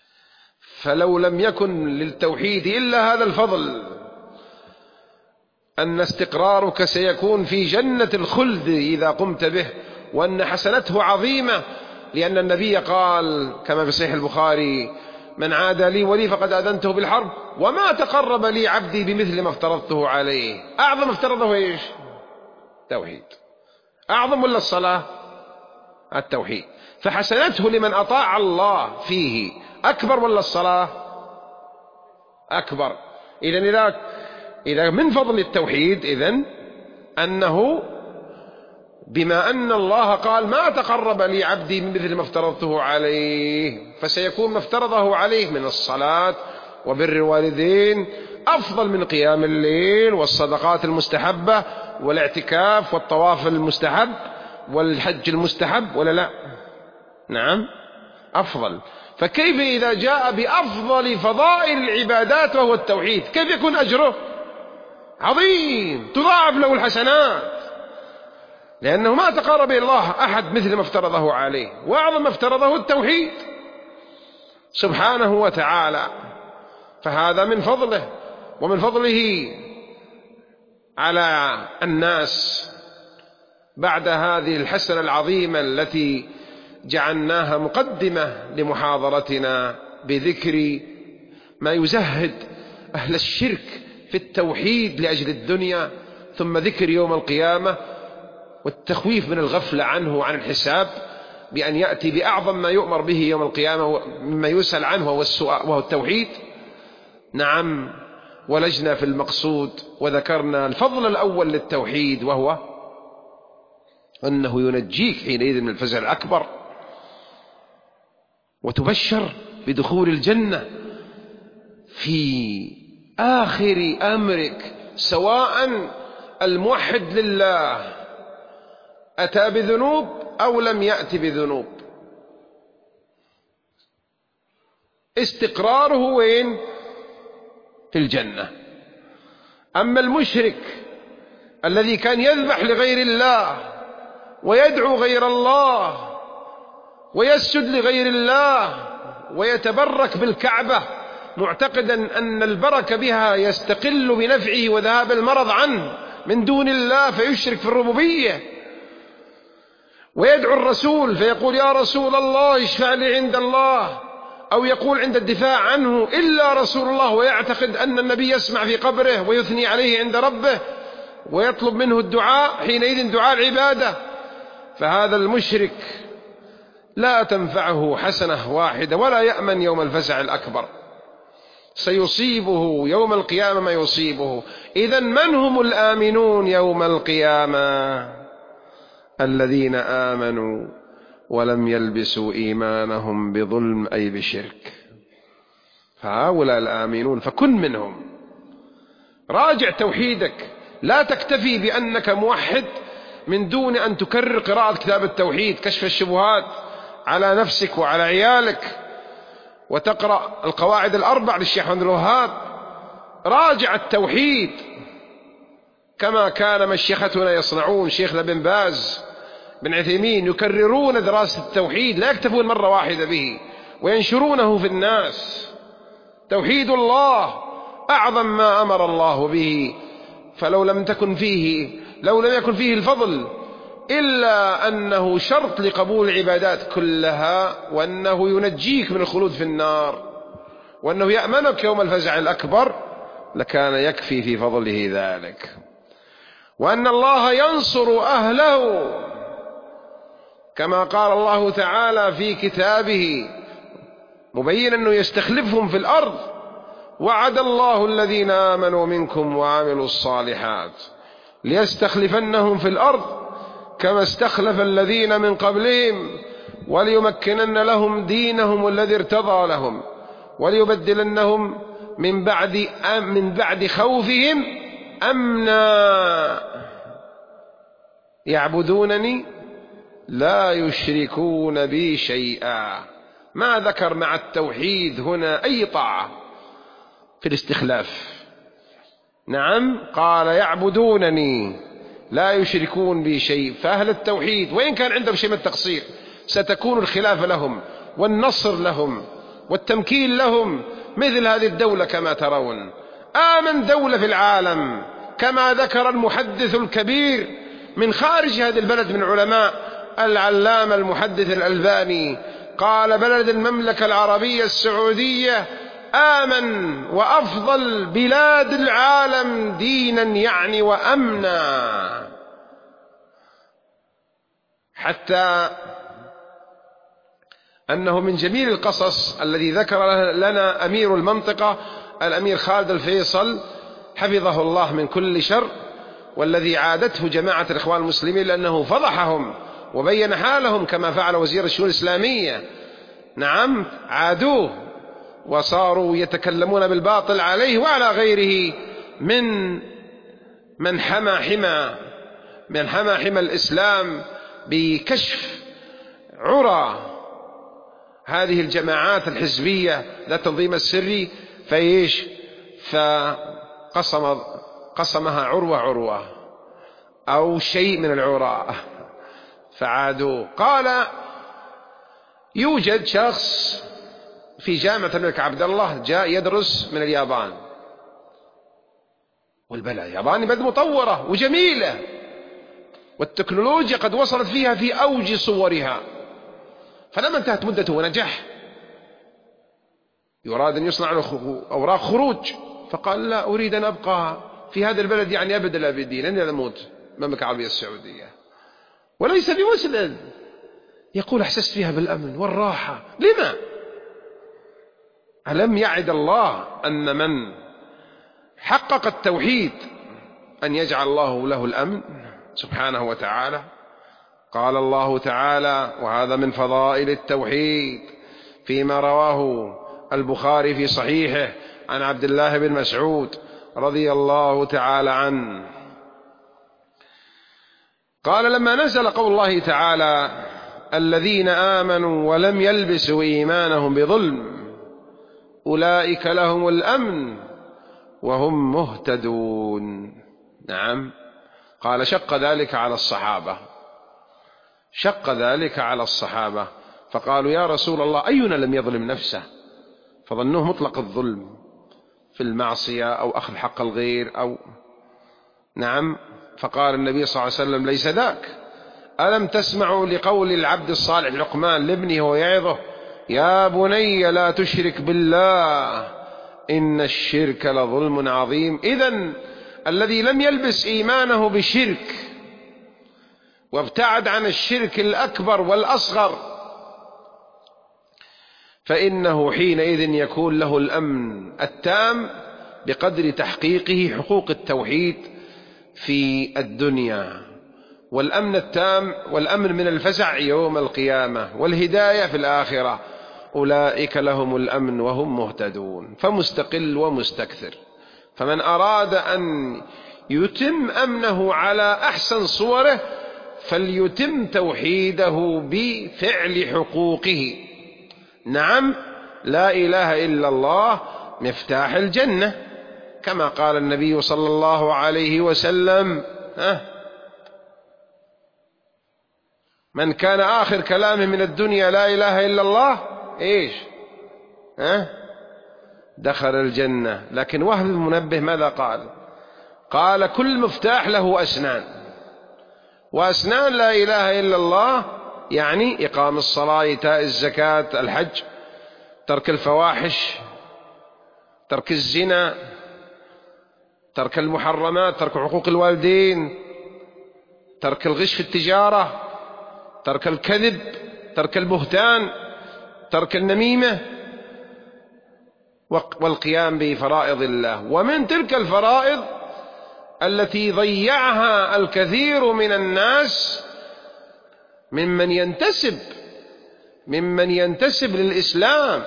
Speaker 1: فلو لم يكن للتوحيد إلا هذا الفضل أن استقرارك سيكون في جنة الخلد إذا قمت به، وأن حسنته عظيمة، لأن النبي قال كما في صحيح البخاري: من عاد لي ولي فقد أذنته بالحرب، وما تقرب لي عبدي بمثل ما افترضته عليه. أعظم افترضه إيش؟ توحيد. أعظم ولا الصلاة؟ التوحيد. فحسنته لمن أطاع الله فيه أكبر ولا الصلاة؟ أكبر. إذن إذا إذا من فضل التوحيد إذن أنه بما أن الله قال: ما تقرب لي عبدي بمثل ما افترضته عليه، فسيكون ما افترضه عليه من الصلاة وبر الوالدين أفضل من قيام الليل والصدقات المستحبة والاعتكاف والطواف المستحب والحج المستحب، ولا لا؟ نعم، أفضل. فكيف إذا جاء بأفضل فضائل العبادات وهو التوحيد، كيف يكون أجره؟ عظيم، تضاعف له الحسنات، لأنه ما تقرب إلى الله أحد مثل ما افترضه عليه، وأعظم ما افترضه التوحيد سبحانه وتعالى. فهذا من فضله، ومن فضله على الناس بعد هذه الحسنة العظيمة التي جعلناها مقدمة لمحاضرتنا بذكر ما يزهد أهل الشرك في التوحيد لأجل الدنيا، ثم ذكر يوم القيامة والتخويف من الغفلة عنه وعن الحساب، بأن يأتي بأعظم ما يؤمر به يوم القيامة مما يسأل عنه وهو التوحيد. نعم، ولجنا في المقصود وذكرنا الفضل الأول للتوحيد، وهو أنه ينجيك حينئذ من الفزع الأكبر، وتبشر بدخول الجنة في آخر أمرك، سواء الموحد لله أتى بذنوب أو لم يأتي بذنوب، استقراره وين؟ في الجنة. أما المشرك الذي كان يذبح لغير الله ويدعو غير الله ويسجد لغير الله ويتبرك بالكعبة معتقدا أن البركة بها يستقل بنفعه وذهاب المرض عنه من دون الله، فيشرك في الربوبية، ويدعو الرسول فيقول: يا رسول الله اشفع لي عند الله، أو يقول عند الدفاع عنه: إلا رسول الله، ويعتقد أن النبي يسمع في قبره ويثني عليه عند ربه ويطلب منه الدعاء، حينئذ دعاء العبادة. فهذا المشرك لا تنفعه حسنة واحدة ولا يأمن يوم الفزع الأكبر، سيصيبه يوم القيامة ما يصيبه. إذن من هم الآمنون يوم القيامة؟ الذين آمنوا ولم يلبسوا إيمانهم بظلم أي بشرك، فهؤلاء الآمنون، فكن منهم. راجع توحيدك، لا تكتفي بأنك موحد من دون أن تكرر قراءة كتاب التوحيد، كشف الشبهات على نفسك وعلى عيالك، وتقرأ القواعد الأربع للشيخ محمد الوهاب. راجع التوحيد كما كان مشيختنا يصنعون، شيخنا بن باز بن عثيمين، يكررون دراسة التوحيد، لا يكتفون مرة واحدة به وينشرونه في الناس. توحيد الله أعظم ما أمر الله به، فلو لم تكن فيه لو لم يكن فيه الفضل إلا أنه شرط لقبول العبادات كلها، وأنه ينجيك من الخلود في النار، وأنه يأمنك يوم الفزع الأكبر، لكان يكفي في فضله ذلك. وأن الله ينصر أهله كما قال الله تعالى في كتابه مبينا أنه يستخلفهم في الأرض: وعد الله الذين آمنوا منكم وعملوا الصالحات ليستخلفنهم في الأرض كما استخلف الذين من قبلهم وليمكنن لهم دينهم الذي ارتضى لهم وليبدلنهم من بعد من بعد خوفهم أمنا يعبدونني لا يشركون بي شيئا. ما ذكر مع التوحيد هنا أي طاعة في الاستخلاف. نعم، قال يعبدونني لا يشركون بي شيء. فأهل التوحيد وإن كان عندهم شيء من التقصير ستكون الخلافة لهم والنصر لهم والتمكين لهم، مثل هذه الدولة كما ترون، آمن دولة في العالم كما ذكر المحدث الكبير من خارج هذه البلد من علماء العلامة المحدث الألباني، قال: بلد المملكة العربية السعودية آمن وأفضل بلاد العالم دينا يعني وأمنا، حتى أنه من جميل القصص الذي ذكر لنا أمير المنطقة الأمير خالد الفيصل حفظه الله من كل شر، والذي عادته جماعة الإخوان المسلمين لأنه فضحهم وبين حالهم كما فعل وزير الشؤون الإسلامية. نعم، عادوه وصاروا يتكلمون بالباطل عليه وعلى غيره من من حمى حمى من حمى حمى الإسلام بكشف عرى هذه الجماعات الحزبية ذات التنظيم السري، فإيش فقسم قسمها عروة عروة أو شيء من العراء فعادوا. قال: يوجد شخص في جامعة الملك عبد الله جاء يدرس من اليابان، والبلد اليابان بلد مطورة وجميلة، والتكنولوجيا قد وصلت فيها في أوج صورها، فلما انتهت مدته ونجح يراد أن يصنع له أوراق خروج، فقال: لا أريد أن أبقى في هذا البلد يعني أبد الآبدين، أني أموت المملكة العربية السعودية، وليس بمسلم. يقول: أحسست فيها بالأمن والراحة. لما؟ ألم يعد الله أن من حقق التوحيد أن يجعل الله له الأمن سبحانه وتعالى؟ قال الله تعالى، وهذا من فضائل التوحيد فيما رواه البخاري في صحيحه عن عبد الله بن مسعود رضي الله تعالى عنه، قال: لما نزل قول الله تعالى: الذين آمنوا ولم يلبسوا إيمانهم بظلم أولئك لهم الأمن وهم مهتدون. نعم، قال: شق ذلك على الصحابة شق ذلك على الصحابة فقالوا: يا رسول الله، أينا لم يظلم نفسه؟ فظنوه مطلق الظلم في المعصية أو أخذ حق الغير أو نعم. فقال النبي صلى الله عليه وسلم: ليس ذاك. ألم تسمعوا لقول العبد الصالح لقمان لابنه ويعظه: يا بني لا تشرك بالله إن الشرك لظلم عظيم. إذن الذي لم يلبس إيمانه بشرك وابتعد عن الشرك الأكبر والأصغر فإنه حينئذ يكون له الأمن التام بقدر تحقيقه حقوق التوحيد في الدنيا، والأمن التام والأمن من الفزع يوم القيامة، والهداية في الآخرة. أولئك لهم الأمن وهم مهتدون. فمستقل ومستكثر. فمن أراد أن يتم أمنه على أحسن صوره فليتم توحيده بفعل حقوقه. نعم، لا إله إلا الله مفتاح الجنة، كما قال النبي صلى الله عليه وسلم: ها من كان آخر كلامه من الدنيا لا إله إلا الله إيش ها دخل الجنة. لكن وهب المنبه ماذا قال؟ قال: كل مفتاح له أسنان، وأسنان لا إله إلا الله يعني إقام الصلاة، إيتاء الزكاة، الحج، ترك الفواحش، ترك الزنا، ترك المحرمات، ترك حقوق الوالدين، ترك الغش في التجارة، ترك الكذب، ترك البهتان، ترك النميمة، والقيام بفرائض الله. ومن تلك الفرائض التي ضيعها الكثير من الناس ممن ينتسب ممن ينتسب للإسلام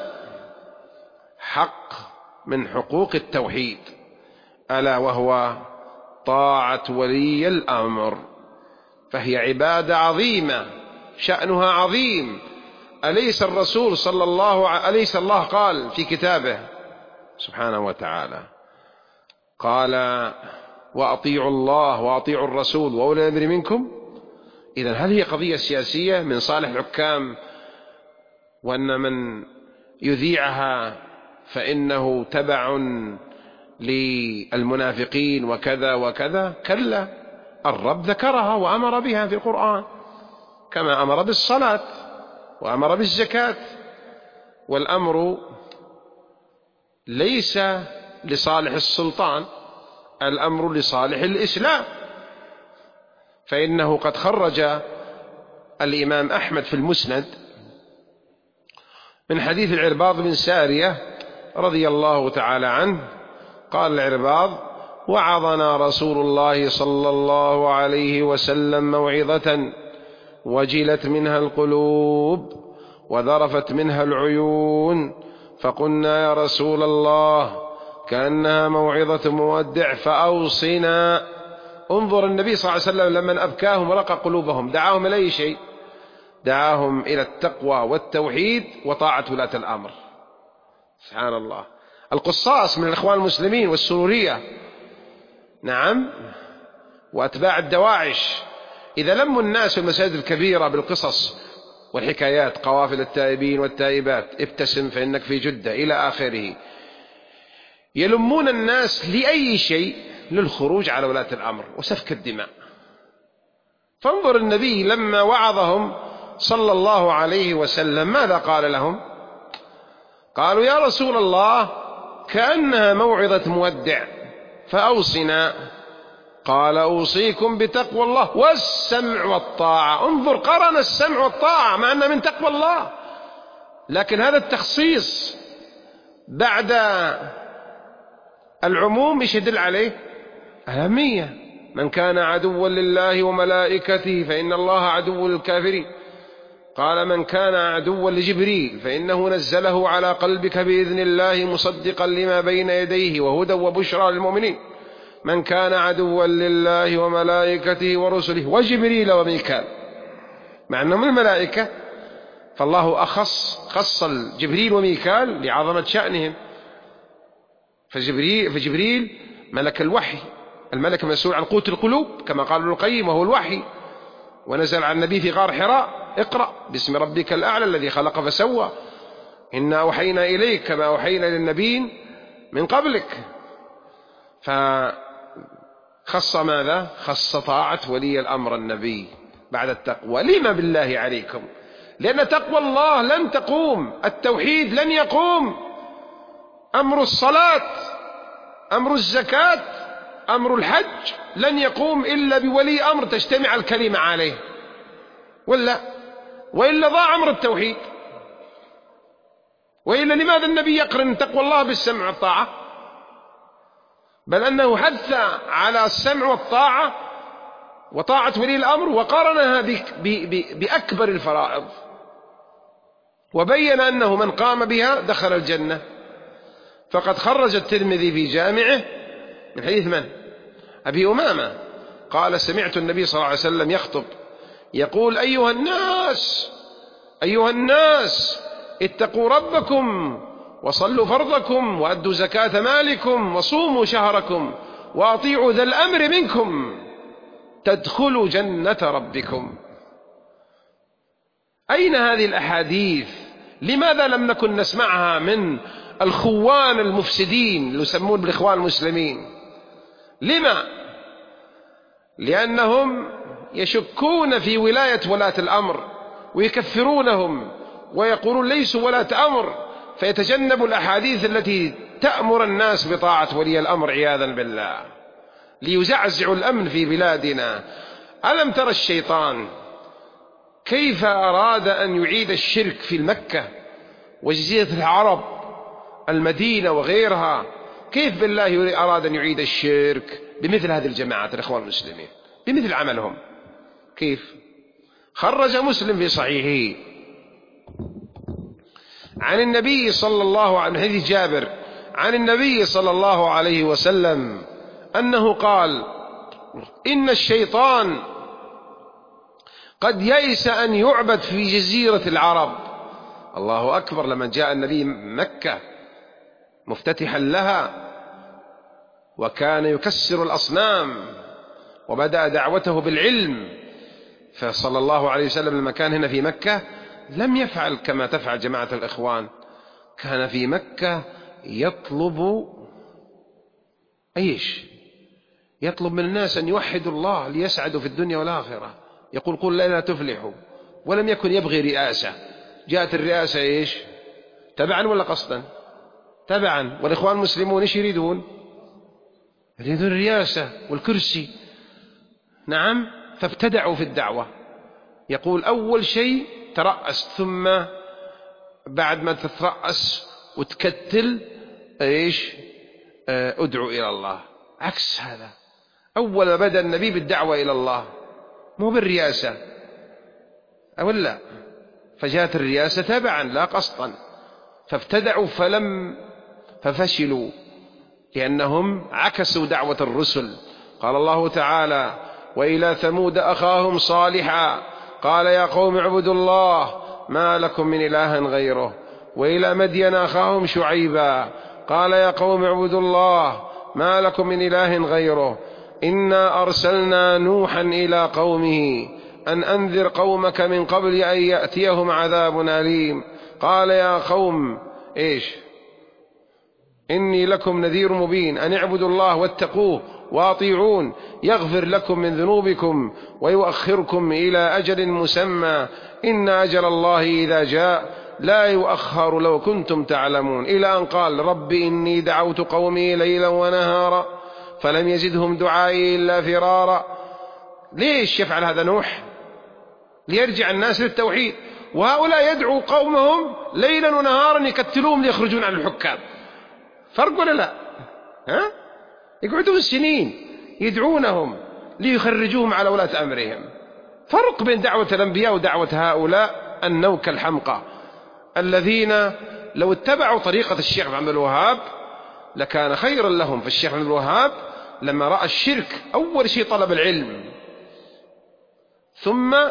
Speaker 1: حق من حقوق التوحيد، ألا وهو طاعة ولي الأمر، فهي عبادة عظيمة شأنها عظيم. أليس الرسول صلى الله عليه أليس الله قال في كتابه سبحانه وتعالى، قال: وأطيعوا الله وأطيعوا الرسول وأولي الأمر منكم؟ إذن هل هي قضية سياسية من صالح الحكام، وأن من يذيعها فإنه تبع للمنافقين وكذا وكذا، كلا، الرب ذكرها وأمر بها في القرآن كما أمر بالصلاة وأمر بالزكاة. والأمر ليس لصالح السلطان، الأمر لصالح الإسلام، فإنه قد خرج الإمام أحمد في المسند من حديث العرباض بن سارية رضي الله تعالى عنه قال العرباض: وعظنا رسول الله صلى الله عليه وسلم موعظة وجلت منها القلوب وذرفت منها العيون، فقلنا يا رسول الله كأنها موعظة مودع فأوصنا. انظر النبي صلى الله عليه وسلم لمن أبكاهم ورقى قلوبهم دعاهم إلى أي شيء؟ دعاهم إلى التقوى والتوحيد وطاعة ولاة الأمر. سبحان الله. القصاص من الإخوان المسلمين والسرورية، نعم، وأتباع الدواعش، إذا لموا الناس في المساجد الكبيرة بالقصص والحكايات، قوافل التائبين والتائبات، ابتسم فإنك في جدة إلى آخره، يلمون الناس لأي شيء؟ للخروج على ولاة الأمر وسفك الدماء. فانظر النبي لما وعظهم صلى الله عليه وسلم ماذا قال لهم؟ قالوا يا رسول الله كأنها موعظة مودع فأوصنا. قال أوصيكم بتقوى الله والسمع والطاعة. انظر، قرن السمع والطاعة مع أنها من تقوى الله، لكن هذا التخصيص بعد العموم ايش يدل عليه؟ أهمية. من كان عدوا لله وملائكته فإن الله عدو للكافرين. قال من كان عدوا لجبريل فإنه نزله على قلبك بإذن الله مصدقا لما بين يديه وهدى وبشرى للمؤمنين. من كان عدوا لله وملائكته ورسله وجبريل وميكال، مع أنهم الملائكة، فالله أخص خص جبريل وميكال لعظمة شأنهم. فجبريل, فجبريل ملك الوحي، الملك مسؤول عن قوت القلوب كما قال ابن القيم، وهو الوحي، ونزل على النبي في غار حراء: اقرأ باسم ربك الأعلى الذي خلق فسوى، إنا أوحينا إليك كما أوحينا للنبيين من قبلك. فخص ماذا؟ خص طاعة ولي الأمر النبي بعد التقوى. لما بالله عليكم؟ لأن تقوى الله لن تقوم، التوحيد لن يقوم، أمر الصلاة، أمر الزكاة، أمر الحج لن يقوم إلا بولي أمر تجتمع الكلمة عليه، ولا وإلا ضاع أمر التوحيد. وإلا لماذا النبي يقرن تقوى الله بالسمع والطاعة؟ بل أنه حث على السمع والطاعة وطاعة ولي الأمر وقارنها بأكبر الفرائض، وبين أنه من قام بها دخل الجنة. فقد خرج الترمذي في جامعه من حديث من؟ أبي أمامة قال سمعت النبي صلى الله عليه وسلم يخطب يقول أيها الناس أيها الناس اتقوا ربكم وصلوا فرضكم وأدوا زكاة مالكم وصوموا شهركم وأطيعوا ذا الأمر منكم تدخلوا جنة ربكم. أين هذه الأحاديث؟ لماذا لم نكن نسمعها من الخوان المفسدين اللي يسمون بالإخوان المسلمين؟ لما؟ لأنهم يشكون في ولاية ولاة الأمر ويكفرونهم ويقولون ليسوا ولاة أمر، فيتجنبوا الأحاديث التي تأمر الناس بطاعة ولي الأمر عياذا بالله، ليزعزعوا الأمن في بلادنا. ألم ترى الشيطان كيف أراد أن يعيد الشرك في مكة وجزيرة العرب، المدينة وغيرها؟ كيف بالله أراد أن يعيد الشرك بمثل هذه الجماعات الإخوان المسلمين، بمثل عملهم؟ كيف؟ خرج مسلم في صحيحه عن النبي صلى الله عليه حديث جابر عن النبي صلى الله عليه وسلم أنه قال إن الشيطان قد يئس أن يعبد في جزيرة العرب. الله أكبر. لما جاء النبي مكة مفتتحا لها وكان يكسر الأصنام وبدأ دعوته بالعلم، فصلى الله عليه وسلم لما كان هنا في مكة لم يفعل كما تفعل جماعة الإخوان، كان في مكة يطلب أيش؟ يطلب من الناس أن يوحدوا الله ليسعدوا في الدنيا والآخرة. يقول قل لا تفلحوا، ولم يكن يبغي رئاسة. جاءت الرئاسة إيش؟ تبعا ولا قصدا؟ تبعا. والإخوان المسلمون إيش يريدون؟ يريدون الرئاسة والكرسي. نعم. فابتدعوا في الدعوة. يقول أول شيء ترأس، ثم بعد ما تترأس وتكتل إيش؟ أدعو إلى الله. عكس هذا. أول ما بدأ النبي بالدعوة إلى الله، مو بالرئاسة أو لا. فجاءت الرئاسة تبعا لا قصدا، فابتدعوا فلم ففشلوا لأنهم عكسوا دعوة الرسل. قال الله تعالى: وإلى ثمود أخاهم صالحا قال يا قوم اعبدوا الله ما لكم من إله غيره. وإلى مدين أخاهم شعيبا قال يا قوم اعبدوا الله ما لكم من إله غيره. إنا أرسلنا نوحا إلى قومه أن أنذر قومك من قبل أن يأتيهم عذاب أليم. قال يا قوم إيش؟ إني لكم نذير مبين أن اعبدوا الله واتقوه وأطيعون يغفر لكم من ذنوبكم ويؤخركم إلى أجل مسمى إن أجل الله إذا جاء لا يؤخر لو كنتم تعلمون. إلى أن قال رب إني دعوت قومي ليلا ونهارا فلم يزدهم دعائي إلا فرارا. ليش يفعل هذا نوح؟ ليرجع الناس للتوحيد. وهؤلاء يدعو قومهم ليلا ونهارا يقتلوهم ليخرجون عن الحكام. فرق ولا لا؟ ها؟ يقعدون سنين يدعونهم ليخرجوهم على ولاة أمرهم. فرق بين دعوة الأنبياء ودعوة هؤلاء النوك الحمقى الذين لو اتبعوا طريقة الشيخ محمد الوهاب لكان خيرا لهم. فالشيخ محمد الوهاب لما رأى الشرك أول شيء طلب العلم، ثم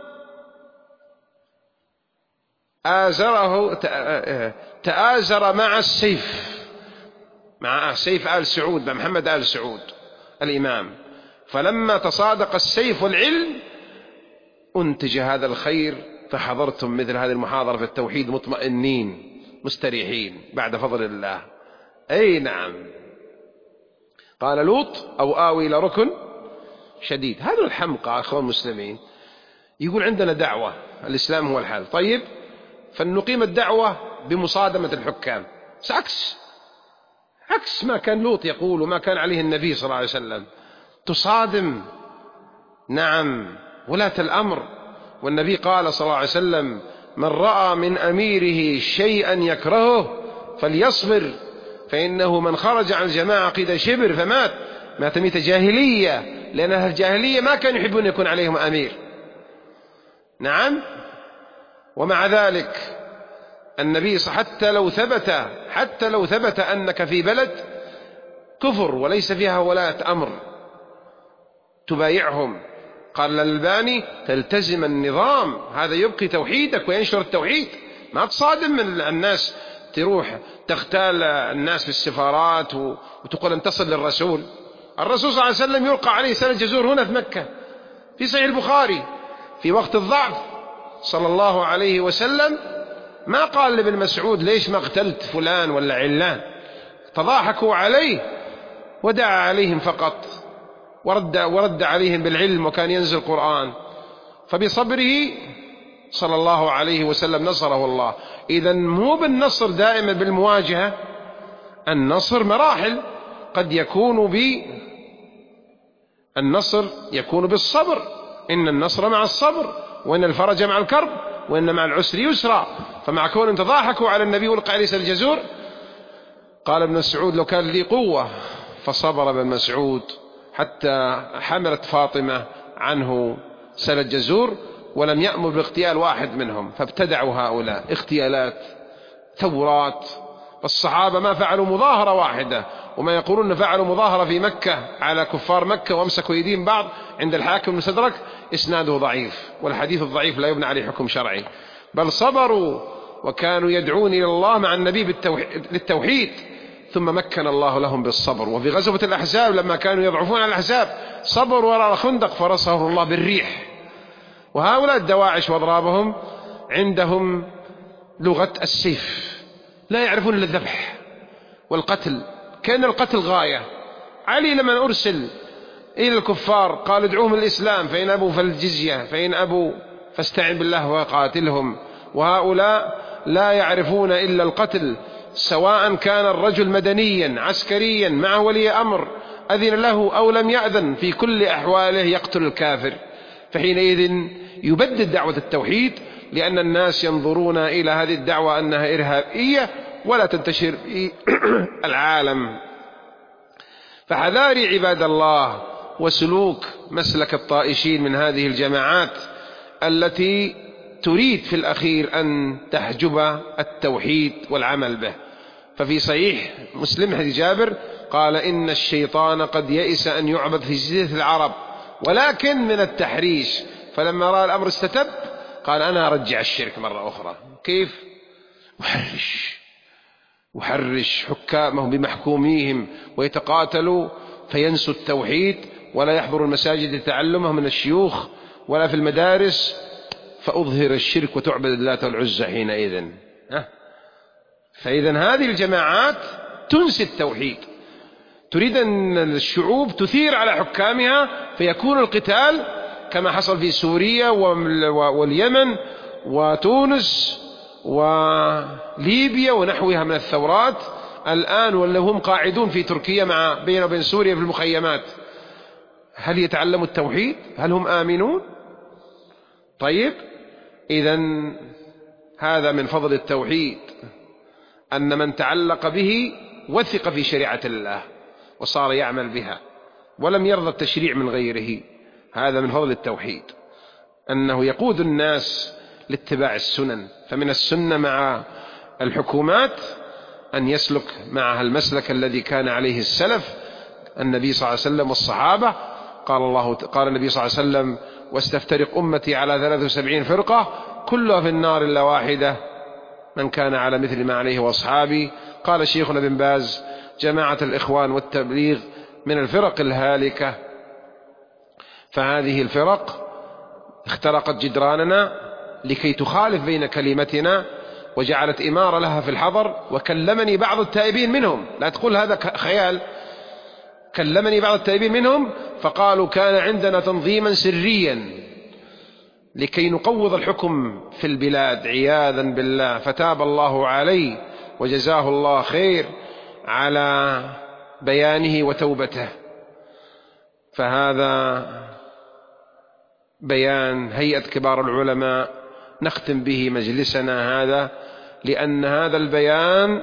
Speaker 1: آزره تآزر مع السيف، مع سيف آل سعود، مع محمد آل سعود الإمام. فلما تصادق السيف والعلم أنتج هذا الخير. فحضرتم مثل هذه المحاضرة في التوحيد مطمئنين مستريحين بعد فضل الله. أي نعم. قال لوط أو آوي إلى ركن شديد. هذا الحمقى أخوان المسلمين يقول عندنا دعوة الإسلام هو الحل. طيب فلنقيم الدعوة بمصادمة الحكام. عكس عكس ما كان لوط يقول وما كان عليه النبي صلى الله عليه وسلم. تصادم نعم ولاة الأمر. والنبي قال صلى الله عليه وسلم من رأى من أميره شيئا يكرهه فليصبر فإنه من خرج عن الجماعة قيد شبر فمات مات ميت جاهلية، لأن أهل الجاهلية ما كانوا يحبون يكون عليهم أمير. نعم. ومع ذلك النبي حتى لو ثبت حتى لو ثبت أنك في بلد كفر وليس فيها ولاة أمر تبايعهم، قال الألباني تلتزم النظام، هذا يبقي توحيدك وينشر التوحيد. ما تصادم من الناس تروح تختال الناس في السفارات وتقول انتصر للرسول. الرسول صلى الله عليه وسلم يلقى عليه سنة جزور هنا في مكة في صحيح البخاري في وقت الضعف صلى الله عليه وسلم. ما قال لابن مسعود ليش ما قتلت فلان ولا علان، تضاحكوا عليه ودعا عليهم فقط ورد, ورد عليهم بالعلم وكان ينزل القرآن. فبصبره صلى الله عليه وسلم نصره الله. إذن مو بالنصر دائما بالمواجهة، النصر مراحل. قد يكون ب النصر يكون بالصبر، إن النصر مع الصبر وإن الفرج مع الكرب وإن مع العسر يسرا. فمع كون تضاحكوا على النبي والقى عليه الجزور قال ابن مسعود لو كان لي قوة فصبر ابن مسعود حتى حملت فاطمة عنه سل الجزور ولم يأمر باغتيال واحد منهم. فابتدعوا هؤلاء اغتيالات ثورات. الصحابة ما فعلوا مظاهرة واحدة، وما يقولون فعلوا مظاهرة في مكة على كفار مكة وامسكوا يدين بعض عند الحاكم المستدرك إسناده ضعيف، والحديث الضعيف لا يبنى عليه حكم شرعي. بل صبروا وكانوا يدعون إلى الله مع النبي بالتوحيد، ثم مكن الله لهم بالصبر. وفي غزوة الأحزاب لما كانوا يضعفون على الأحزاب صبروا وراء الخندق فرصهم الله بالريح. وهؤلاء الدواعش وأضرابهم عندهم لغة السيف، لا يعرفون إلا الذبح والقتل، كأن القتل غاية علي لما أرسل إلى الكفار قال ادعوهم الإسلام، فإن أبوا فالجزية، فإن أبوا فاستعن بالله وقاتلهم. وهؤلاء لا يعرفون إلا القتل، سواء كان الرجل مدنيا عسكريا معه ولي أمر أذن له أو لم يأذن، في كل أحواله يقتل الكافر. فحينئذ يبدد دعوة التوحيد، لأن الناس ينظرون إلى هذه الدعوة أنها إرهابية ولا تنتشر في العالم. فحذاري عباد الله وسلوك مسلك الطائشين من هذه الجماعات التي تريد في الأخير أن تحجب التوحيد والعمل به. ففي صحيح مسلم حديث جابر قال إن الشيطان قد يئس أن يعبد في جزيرة العرب ولكن من التحريش، فلما رأى الأمر استتب قال أنا أرجع الشرك مرة أخرى. كيف؟ وحرش وحرش حكامهم بمحكوميهم ويتقاتلوا فينسوا التوحيد ولا يحضروا المساجد لتعلمه من الشيوخ ولا في المدارس، فأظهر الشرك وتعبد اللات والعزى حينئذ. فإذا هذه الجماعات تنسي التوحيد، تريد أن الشعوب تثير على حكامها فيكون القتال كما حصل في سوريا واليمن وتونس وليبيا ونحوها من الثورات الآن، ولا هم قاعدون في تركيا مع بين وبين سوريا في المخيمات. هل يتعلموا التوحيد؟ هل هم آمنون؟ طيب، إذن هذا من فضل التوحيد أن من تعلق به وثق في شريعة الله وصار يعمل بها ولم يرضى التشريع من غيره. هذا من فضل التوحيد أنه يقود الناس لاتباع السنن. فمن السنة مع الحكومات أن يسلك معها المسلك الذي كان عليه السلف، النبي صلى الله عليه وسلم والصحابة. قال الله قال النبي صلى الله عليه وسلم واستفترق أمتي على ثلاث وسبعين فرقة كلها في النار إلا واحدة من كان على مثل ما عليه وأصحابي. قال شيخنا بن باز جماعة الإخوان والتبليغ من الفرق الهالكة، فهذه الفرق اخترقت جدراننا لكي تخالف بين كلمتنا وجعلت إمارة لها في الحضر. وكلمني بعض التائبين منهم، لا تقول هذا خيال، كلمني بعض التائبين منهم فقالوا كان عندنا تنظيما سريا لكي نقوض الحكم في البلاد عياذا بالله، فتاب الله عليه وجزاه الله خير على بيانه وتوبته. فهذا بيان هيئة كبار العلماء نختم به مجلسنا هذا، لأن هذا البيان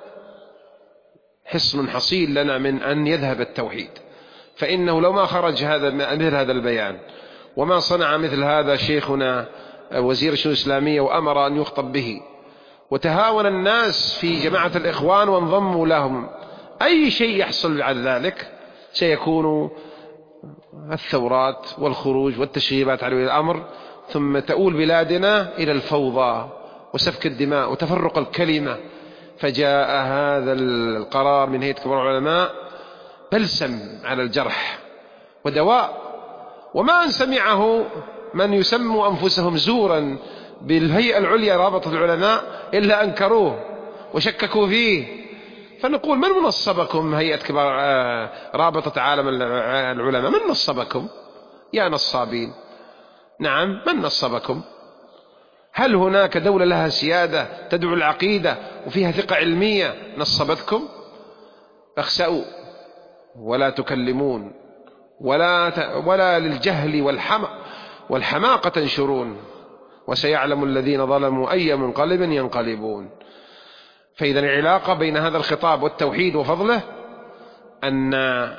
Speaker 1: حصن حصين لنا من أن يذهب التوحيد. فإنه لو ما خرج هذا مثل هذا البيان وما صنع مثل هذا شيخنا وزير الشؤون الإسلامية وأمر أن يخطب به وتهاون الناس في جماعة الإخوان وانضموا لهم، أي شيء يحصل بعد ذلك سيكون الثورات والخروج والتشغيبات على الأمر، ثم تؤول بلادنا إلى الفوضى وسفك الدماء وتفرق الكلمة. فجاء هذا القرار من هيئة كبار العلماء بلسم على الجرح ودواء، وما أن سمعه من يسموا أنفسهم زورا بالهيئة العليا رابطة العلماء إلا أنكروه وشككوا فيه. فنقول من منصبكم هيئة كبار رابطة عالم العلماء؟ من نصبكم يا نصابين؟ نعم، من نصبكم؟ هل هناك دولة لها سيادة تدعو العقيدة وفيها ثقة علمية نصبتكم؟ اخسأوا ولا تكلمون ولا ولا للجهل والحمق والحماقة تنشرون، وسيعلم الذين ظلموا أي منقلب ينقلبون. فإذا العلاقة بين هذا الخطاب والتوحيد وفضله أن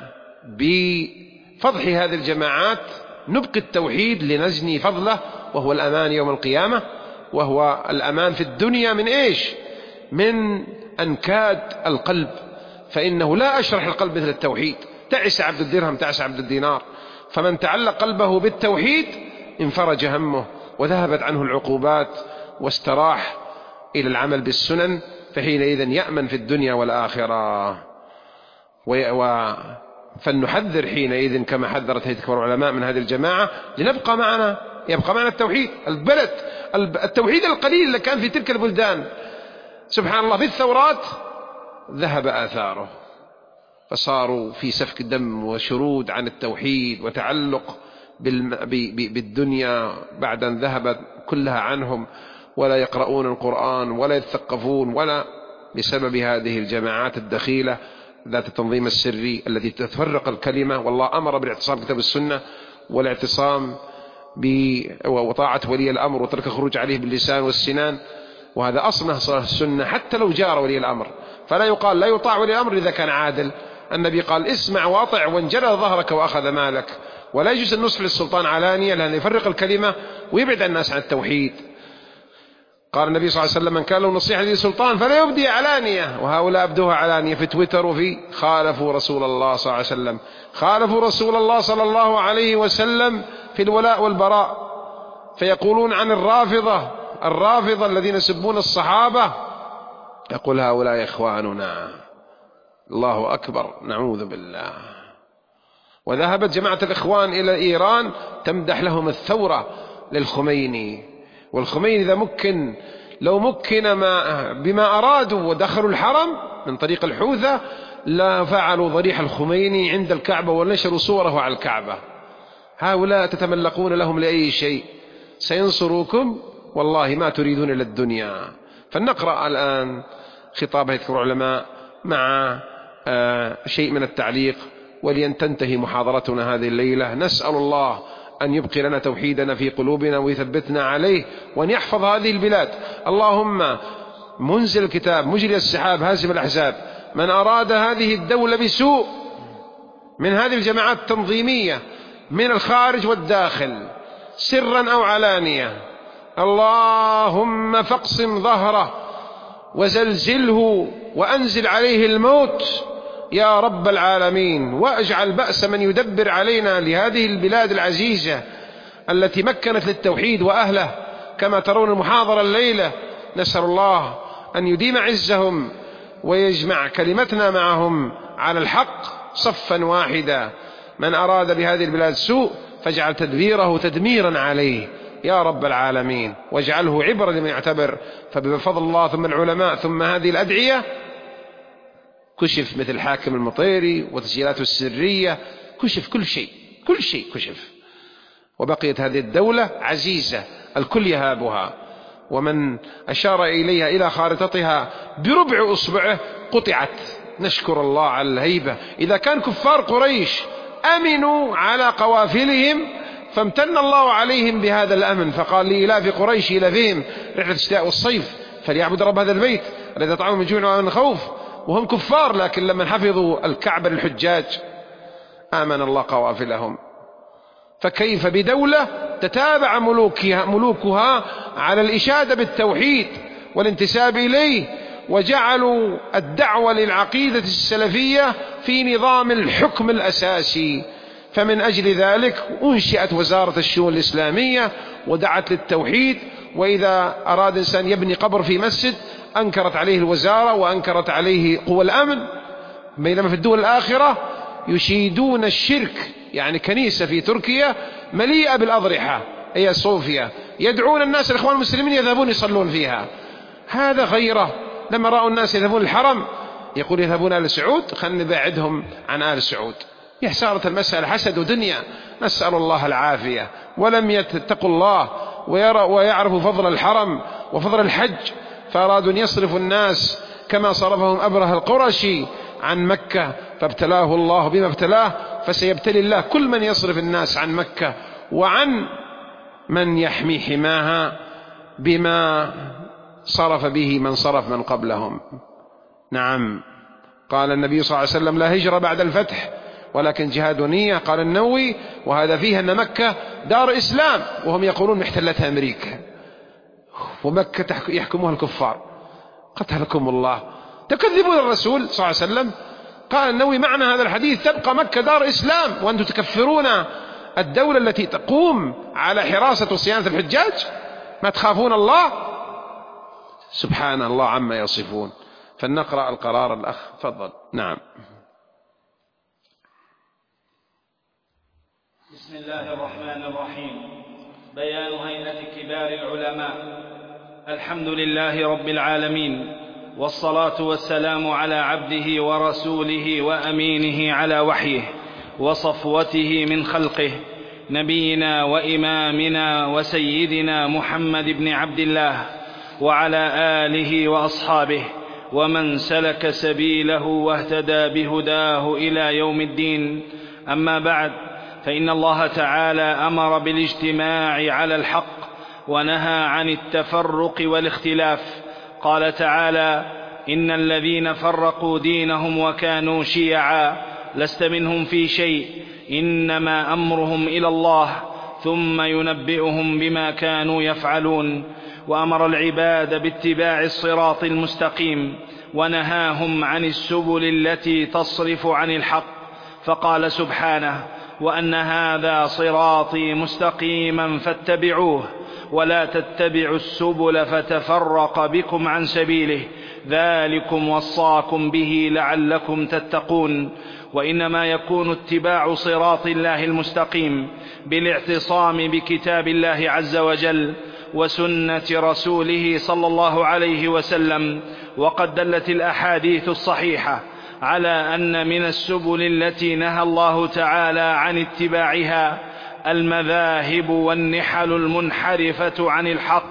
Speaker 1: بفضح هذه الجماعات نبقي التوحيد لنزني فضله، وهو الأمان يوم القيامة، وهو الأمان في الدنيا من إيش؟ من أنكاد القلب، فإنه لا أشرح القلب مثل التوحيد. تعس عبد الدرهم تعس عبد الدينار، فمن تعلق قلبه بالتوحيد انفرج همه وذهبت عنه العقوبات واستراح إلى العمل بالسنن، فحينئذ يأمن في الدنيا والآخرة. و... فلنحذر حينئذ كما حذرت هيئة كبار العلماء من هذه الجماعة لنبقى معنا، يبقى معنا التوحيد. البلد التوحيد القليل اللي كان في تلك البلدان سبحان الله في الثورات ذهب آثاره، فصاروا في سفك دم وشرود عن التوحيد وتعلق بالدنيا بعد أن ذهبت كلها عنهم، ولا يقرؤون القرآن ولا يتثقفون، ولا بسبب هذه الجماعات الدخيلة ذات التنظيم السري التي تفرق الكلمة. والله أمر بالاعتصام بكتاب السنة والاعتصام وطاعة ولي الأمر وترك الخروج عليه باللسان والسنان، وهذا أصل السنة حتى لو جار ولي الأمر. فلا يقال لا يطاع ولي الأمر إذا كان عادل. النبي قال اسمع واطع وان جلى ظهرك وأخذ مالك. ولا يجوز النصح للسلطان علانية لأنه يفرق الكلمة ويبعد الناس عن التوحيد. قال النبي صلى الله عليه وسلم من كان له نصيحة للسلطان فلا يبدي علانية، وهؤلاء أبدوها علانية في تويتر وفي خالفوا رسول الله صلى الله عليه وسلم، خالفوا رسول الله صلى الله عليه وسلم في الولاء والبراء. فيقولون عن الرافضة الرافضة الذين يسبون الصحابة، يقول هؤلاء إخواننا. الله أكبر، نعوذ بالله. وذهبت جماعة الإخوان إلى إيران تمدح لهم الثورة للخميني، والخميني إذا مكن لو مكن ما بما أرادوا ودخلوا الحرم من طريق الحوثة لا فعلوا ضريح الخميني عند الكعبة ونشروا صوره على الكعبة. هؤلاء تتملقون لهم لأي شيء، سينصروكم والله ما تريدون إلا الدنيا. فلنقرأ الآن خطاب هيئة العلماء مع شيء من التعليق ولين تنتهي محاضرتنا هذه الليلة. نسأل الله أن يبقي لنا توحيدنا في قلوبنا ويثبتنا عليه، وأن يحفظ هذه البلاد. اللهم منزل الكتاب مجري السحاب هازم الأحزاب، من أراد هذه الدولة بسوء من هذه الجماعات التنظيمية من الخارج والداخل سرا أو علانية، اللهم فاقسم ظهره وزلزله وأنزل عليه الموت يا رب العالمين، واجعل بأس من يدبر علينا لهذه البلاد العزيزة التي مكنت للتوحيد وأهله كما ترون المحاضرة الليلة. نسأل الله أن يديم عزهم ويجمع كلمتنا معهم على الحق صفا واحدا. من أراد بهذه البلاد سوء فاجعل تدبيره تدميرا عليه يا رب العالمين، واجعله عبرة لمن يعتبر. فبفضل الله ثم العلماء ثم هذه الأدعية كشف مثل حاكم المطيري وتسجيلاته السرية، كشف كل شيء كل شيء كشف، وبقيت هذه الدولة عزيزة الكل يهابها، ومن أشار إليها إلى خارطتها بربع أصبعه قطعت. نشكر الله على الهيبة. إذا كان كفار قريش أمنوا على قوافلهم فامتن الله عليهم بهذا الأمن، فقال لإلاف قريش إلافهم رحلة الشتاء والصيف فليعبد رب هذا البيت الذي أطعمهم من جوع ومن خوف. وهم كفار لكن لما حفظوا الكعبة للحجاج آمن الله قوافلهم. فكيف بدولة تتابع ملوكها, ملوكها على الإشادة بالتوحيد والانتساب إليه، وجعلوا الدعوة للعقيدة السلفية في نظام الحكم الأساسي. فمن أجل ذلك أنشئت وزارة الشؤون الإسلامية ودعت للتوحيد. وإذا أراد إنسان يبني قبر في مسجد أنكرت عليه الوزارة وأنكرت عليه قوى الأمن، بينما في الدول الآخرة يشيدون الشرك. يعني كنيسة في تركيا مليئة بالأضرحة هي صوفيا، يدعون الناس الإخوان المسلمين يذهبون يصلون فيها. هذا غيره. لما رأوا الناس يذهبون الحرم يقول يذهبون آل سعود خلنا نبعدهم عن آل سعود. هي صارت المسألة حسد ودنيا، نسأل الله العافية. ولم يتقوا الله ويعرفوا فضل الحرم وفضل الحج، فأرادوا أن يصرفوا الناس كما صرفهم أبره القرشي عن مكة، فابتلاه الله بما ابتلاه. فسيبتلي الله كل من يصرف الناس عن مكة وعن من يحمي حماها بما صرف به من صرف من قبلهم. نعم، قال النبي صلى الله عليه وسلم لا هجرة بعد الفتح ولكن جهاد ونية. قال النووي وهذا فيه أن مكة دار إسلام وهم يقولون محتلتها أمريكا، ومكة يحكمها الكفار. قتلكم الله، تكذبون الرسول صلى الله عليه وسلم. قال النووي معنى هذا الحديث تبقى مكة دار إسلام وأنتم تكفرون الدولة التي تقوم على حراسة وصيانة الحجاج؟ ما تخافون الله؟ سبحان الله عما يصفون. فلنقرأ القرار. الأخ تفضل. نعم.
Speaker 2: بسم الله الرحمن الرحيم. بيان هيئة كبار العلماء. الحمد لله رب العالمين، والصلاة والسلام على عبده ورسوله وأمينه على وحيه وصفوته من خلقه نبينا وإمامنا وسيدنا محمد بن عبد الله وعلى آله وأصحابه ومن سلك سبيله واهتدى بهداه إلى يوم الدين. أما بعد، فإن الله تعالى أمر بالاجتماع على الحق ونهى عن التفرق والاختلاف. قال تعالى: إن الذين فرقوا دينهم وكانوا شيعا لست منهم في شيء إنما أمرهم إلى الله ثم ينبئهم بما كانوا يفعلون. وأمر العباد باتباع الصراط المستقيم ونهاهم عن السبل التي تصرف عن الحق، فقال سبحانه: وأن هذا صراطي مستقيما فاتبعوه ولا تتبعوا السبل فتفرق بكم عن سبيله ذلكم وصاكم به لعلكم تتقون. وإنما يكون اتباع صراط الله المستقيم بالاعتصام بكتاب الله عز وجل وسنة رسوله صلى الله عليه وسلم. وقد دلت الأحاديث الصحيحة على أن من السبل التي نهى الله تعالى عن اتباعها المذاهب والنحل المنحرفة عن الحق.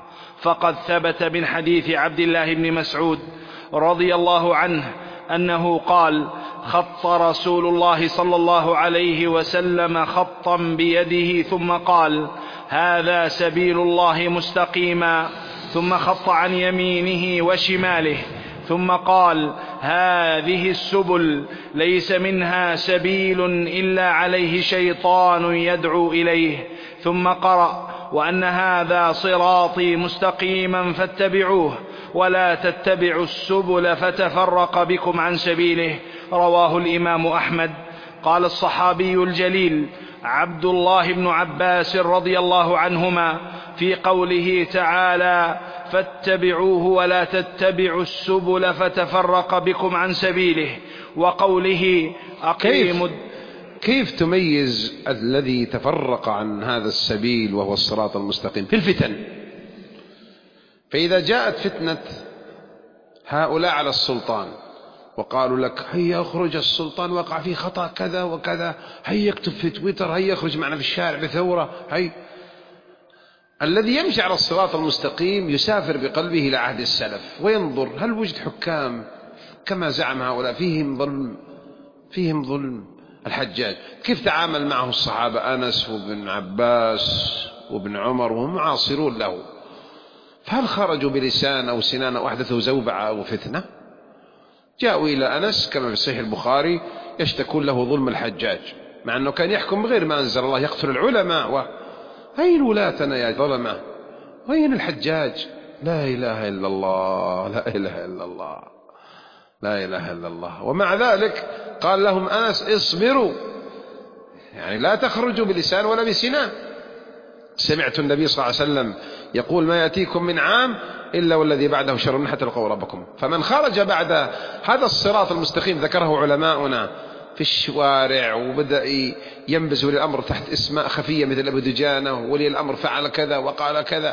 Speaker 2: فقد ثبت من حديث عبد الله بن مسعود رضي الله عنه أنه قال: خط رسول الله صلى الله عليه وسلم خطا بيده ثم قال: هذا سبيل الله مستقيما، ثم خط عن يمينه وشماله ثم قال: هذه السبل ليس منها سبيل إلا عليه شيطان يدعو إليه، ثم قرأ: وأن هذا صراطي مستقيما فاتبعوه ولا تتبعوا السبل فتفرق بكم عن سبيله. رواه الإمام أحمد. قال الصحابي الجليل عبد الله بن عباس رضي الله عنهما في قوله تعالى: فاتبعوه ولا تتبعوا السبل فتفرق بكم عن سبيله، وقوله: أقيموا
Speaker 1: كيف, كيف تميز الذي تفرق عن هذا السبيل وهو الصراط المستقيم في الفتن؟ فإذا جاءت فتنة هؤلاء على السلطان وقالوا لك: هيا اخرج، السلطان وقع في خطأ كذا وكذا، هيا اكتب في تويتر، هيا اخرج معنا في الشارع بثورة، هيا. الذي يمشي على الصراط المستقيم يسافر بقلبه إلى عهد السلف وينظر هل وجد حكام كما زعم هؤلاء فيهم ظلم فيهم ظلم الحجاج، كيف تعامل معه الصحابة أنس وابن عباس وابن عمر وهم معاصرون له؟ فهل خرجوا بلسان أو سنان أو أحدثوا زوبعة أو فتنة؟ جاءوا إلى أنس كما في صحيح البخاري يشتكون له ظلم الحجاج، مع أنه كان يحكم بغير ما أنزل الله، يقتل العلماء و... أين ولاتنا يا ظلمة؟ أين الحجاج؟ لا إله إلا الله، لا إله إلا الله، لا إله إلا الله. ومع ذلك قال لهم أنس: اصبروا، يعني لا تخرجوا بلسان ولا بسنان. سمعت النبي صلى الله عليه وسلم يقول: ما يأتيكم من عام إلا والذي بعده شر حتى تلقوا ربكم. فمن خرج بعد هذا الصراط المستقيم ذكره علماؤنا في الشوارع وبدأ ينبز ولي الأمر تحت اسماء خفية مثل أبو دجانة، ولي الأمر فعل كذا وقال كذا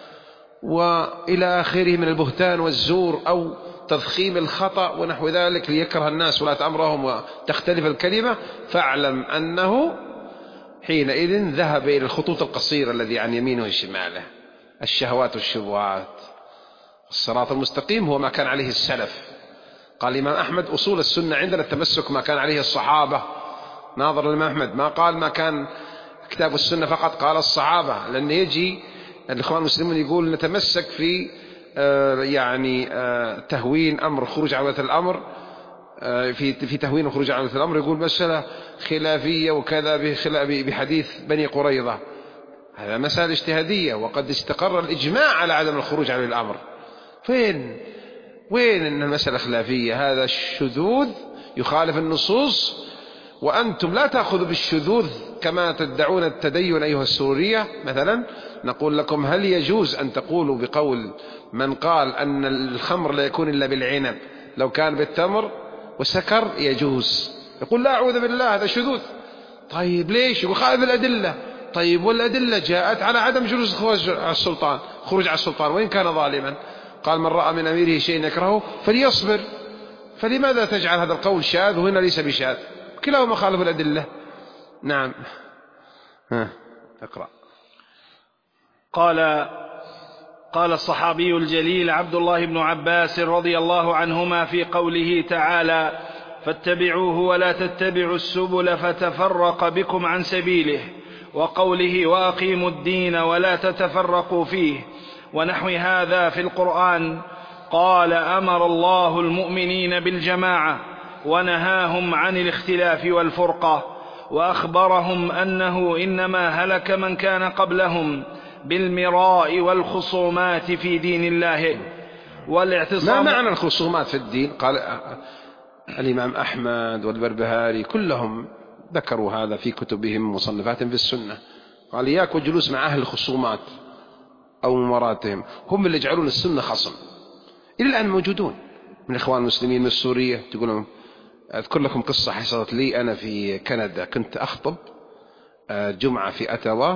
Speaker 1: وإلى آخره من البهتان والزور أو تضخيم الخطأ ونحو ذلك ليكره الناس ولاة أمرهم وتختلف الكلمة، فاعلم أنه حينئذ ذهب إلى الخطوط القصيرة الذي عن يمينه وشماله، الشهوات والشبهات. الصراط المستقيم هو ما كان عليه السلف. قال الإمام أحمد: أصول السنة عندنا التمسك ما كان عليه الصحابة. ناظر الإمام أحمد ما قال ما كان كتاب السنة فقط، قال الصحابة، لأن يجي الإخوان المسلمون يقول نتمسك في آه يعني آه تهوين أمر خروج عن ولاة الأمر، آه في في تهوين وخروج عن ولاة الأمر، يقول مسألة خلافية وكذا بحديث بني قريظة، هذا مسألة اجتهادية وقد استقر الإجماع على عدم الخروج عن الأمر. فين وين أن المسألة خلافية؟ هذا الشذوذ يخالف النصوص، وأنتم لا تأخذوا بالشذوذ كما تدعون التدين أيها السورية. مثلا نقول لكم: هل يجوز أن تقولوا بقول من قال أن الخمر لا يكون إلا بالعنب لو كان بالتمر وسكر يجوز؟ يقول: لا أعوذ بالله، هذا شذوذ. طيب ليش؟ يخالف الأدلة. طيب والأدلة جاءت على عدم جلوس خروج على السلطان خروج على السلطان وإن كان ظالما، قال من رأى من أميره شيء يكرهه فليصبر. فلماذا تجعل هذا القول شاذ وهنا ليس بشاذ؟ كلاهما خالف الأدلة. نعم. ها اقرأ.
Speaker 2: قال قال الصحابي الجليل عبد الله بن عباس رضي الله عنهما في قوله تعالى فاتبعوه ولا تتبعوا السبل فتفرق بكم عن سبيله، وقوله وأقيموا الدين ولا تتفرقوا فيه، ونحو هذا في القرآن، قال أمر الله المؤمنين بالجماعة ونهاهم عن الاختلاف والفرقة، وأخبرهم أنه إنما هلك من كان قبلهم بالمراء والخصومات في دين الله والاعتصام.
Speaker 1: ما معنى الخصومات في الدين؟ قال الإمام أحمد والبربهاري كلهم ذكروا هذا في كتبهم مصنفات في السنة. قال إياك والجلوس مع أهل الخصومات أو مماراتهم، هم اللي يجعلون السنة خصم. إلى الآن موجودون من الإخوان المسلمين من سوريا. تقولون أذكر لكم قصة حصلت لي أنا في كندا. كنت أخطب جمعة في أتوا،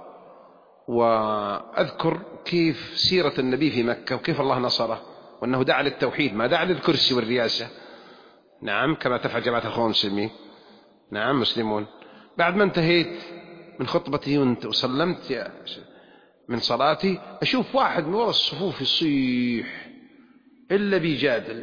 Speaker 1: وأذكر كيف سيرة النبي في مكة وكيف الله نصره، وأنه دعا للتوحيد ما دعا للكرسي والرياسة. نعم، كما تفعل جماعة الإخوان المسلمين. نعم مسلمون. بعد ما انتهيت من خطبتي وسلمت من صلاتي، أشوف واحد من وراء الصفوف يصيح إلا بيجادل.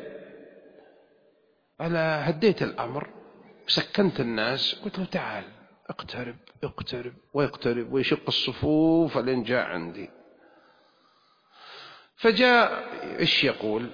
Speaker 1: أنا هديت الأمر وسكنت الناس، قلت له تعال اقترب اقترب ويقترب ويشق الصفوف لين جاء عندي. فجاء إيش يقول؟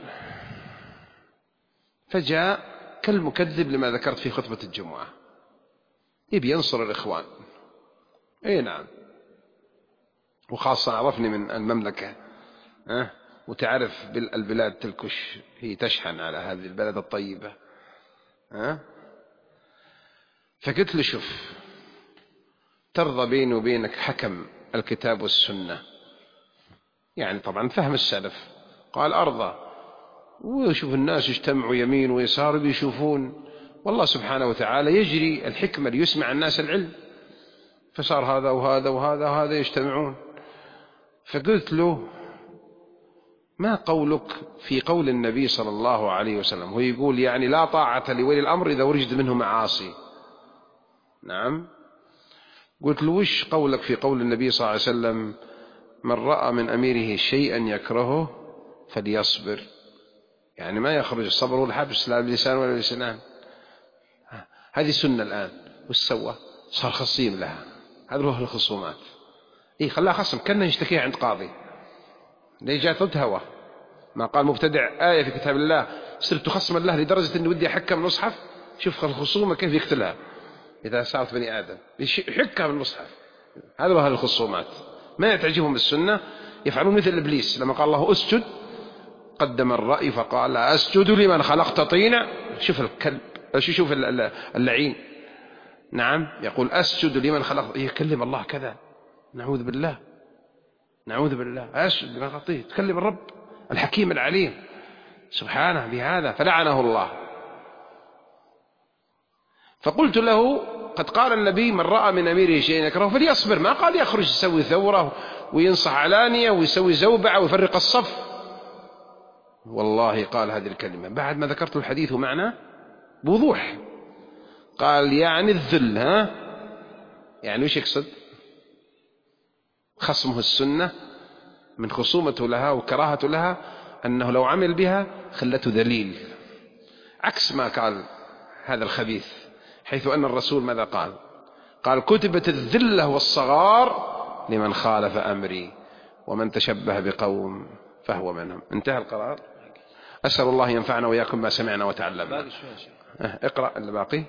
Speaker 1: فجاء كالمكذب لما ذكرت في خطبة الجمعة، يبي ينصر الإخوان. أي نعم، وخاصة عرفني من المملكة أه؟ وتعرف بالبلاد تلكش هي تشحن على هذه البلد الطيبة أه؟ فقلت له شوف، ترضى بيني وبينك حكم الكتاب والسنة؟ يعني طبعا فهم السلف. قال أرضى. ويشوف الناس يجتمعوا يمين ويسار بيشوفون، والله سبحانه وتعالى يجري الحكمة ليسمع الناس العلم، فصار هذا وهذا وهذا وهذا يجتمعون. فقلت له ما قولك في قول النبي صلى الله عليه وسلم، هو يقول يعني لا طاعة لولي الأمر إذا وجد منه معاصي. نعم. قلت له وش قولك في قول النبي صلى الله عليه وسلم من رأى من أميره شيئا يكرهه فليصبر؟ يعني ما يخرج الصبر والحبس لا بلسان ولا بلسان. هذه سنة الآن. وش سوى؟ صار خصيم لها. هذا هو الخصومات. إيه خلاها خصم، كنا يشتكيها عند قاضي. ليه جاءت تهوى؟ ما قال مبتدع آية في كتاب الله صرت خصما له لدرجة أني ودي أحكم المصحف. شوف الخصومة كيف يقتلها إذا ساوت بني آدم، يحكها بالمصحف. هذا هو الخصومات. ما تعجبهم السنة يفعلون مثل إبليس لما قال الله أسجد قدم الرأي فقال أسجد لمن خلقت طينا. شوف الكلب، شوف اللعين. نعم، يقول أسجد لمن خلقت، يكلم الله كذا. نعوذ بالله نعوذ بالله. أسجد لمن خلقت، تكلم الرب الحكيم العليم سبحانه بهذا، فلعنه الله. فقلت له قد قال النبي من رأى من أميره شيئا يكرهه فليصبر. ما قال يخرج يسوي ثورة وينصح علانية ويسوي زوبعة ويفرق الصف. والله قال هذه الكلمة بعد ما ذكرت الحديث معناه بوضوح. قال يعني الذل. ها يعني وش يقصد؟ خصمه السنة من خصومته لها وكراهته لها أنه لو عمل بها خلته ذليل، عكس ما قال هذا الخبيث، حيث أن الرسول ماذا قال؟ قال كتبت الذلة والصغار لمن خالف أمري ومن تشبه بقوم فهو منهم. انتهى القرار. أسأل الله ينفعنا وإياكم ما سمعنا وتعلمنا. اقرأ اللي باقي.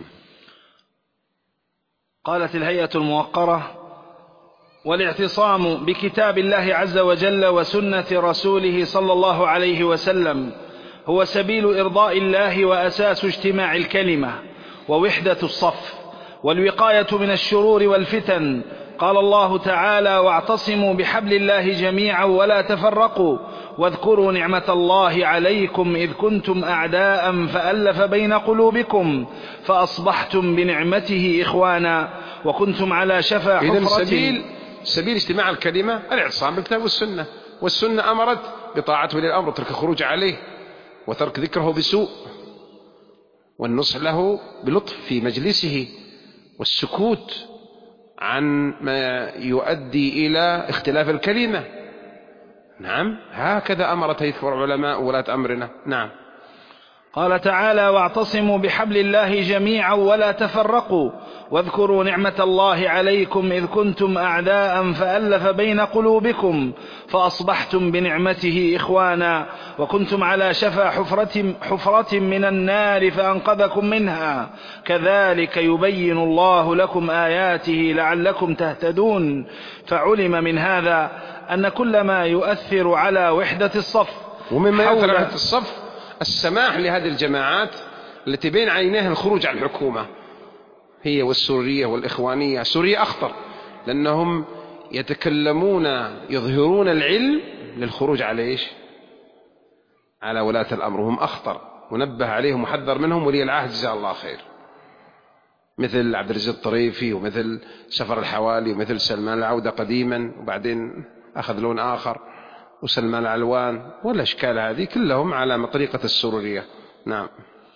Speaker 2: قالت الهيئة الموقرة والاعتصام بكتاب الله عز وجل وسنة رسوله صلى الله عليه وسلم هو سبيل إرضاء الله وأساس اجتماع الكلمة ووحدة الصف والوقاية من الشرور والفتن. قال الله تعالى واعتصموا بحبل الله جميعا ولا تفرقوا واذكروا نعمة الله عليكم إذ كنتم أعداء فألف بين قلوبكم فأصبحتم بنعمته إخوانا وكنتم على شفا حفرة.
Speaker 1: إذن سبيل, سبيل اجتماع الكلمة الاعتصام بالكتاب والسنة، والسنة أمرت بطاعة ولي الأمر وترك الخروج عليه وترك ذكره بسوء، والنصح له بلطف في مجلسه، والسكوت عن ما يؤدي إلى اختلاف الكلمة. نعم، هكذا أمرت هيئة العلماء ولاة أمرنا. نعم.
Speaker 2: قال تعالى: واعتصموا بحبل الله جميعا ولا تفرقوا واذكروا نعمة الله عليكم إذ كنتم أعداء فألف بين قلوبكم فأصبحتم بنعمته إخوانا وكنتم على شفا حفرة, حفرة من النار فأنقذكم منها كذلك يبين الله لكم آياته لعلكم تهتدون. فعلم من هذا أن كل ما يؤثر على وحدة الصف،
Speaker 1: ومما يؤثر على وحدة الصف السماح لهذه الجماعات التي بين عينيها الخروج عن الحكومة، هي والسورية والإخوانية. السورية أخطر لأنهم يتكلمون يظهرون العلم للخروج على إيش؟ على ولاة الأمر، وهم أخطر، منبه عليهم وحذر منهم ولي العهد جزاه الله خير، مثل عبد العزيز الطريفي ومثل سفر الحوالي ومثل سلمان العودة قديما وبعدين أخذ لون آخر، وسلمان العلوان والأشكال هذه كلهم على طريقة السرورية. نعم.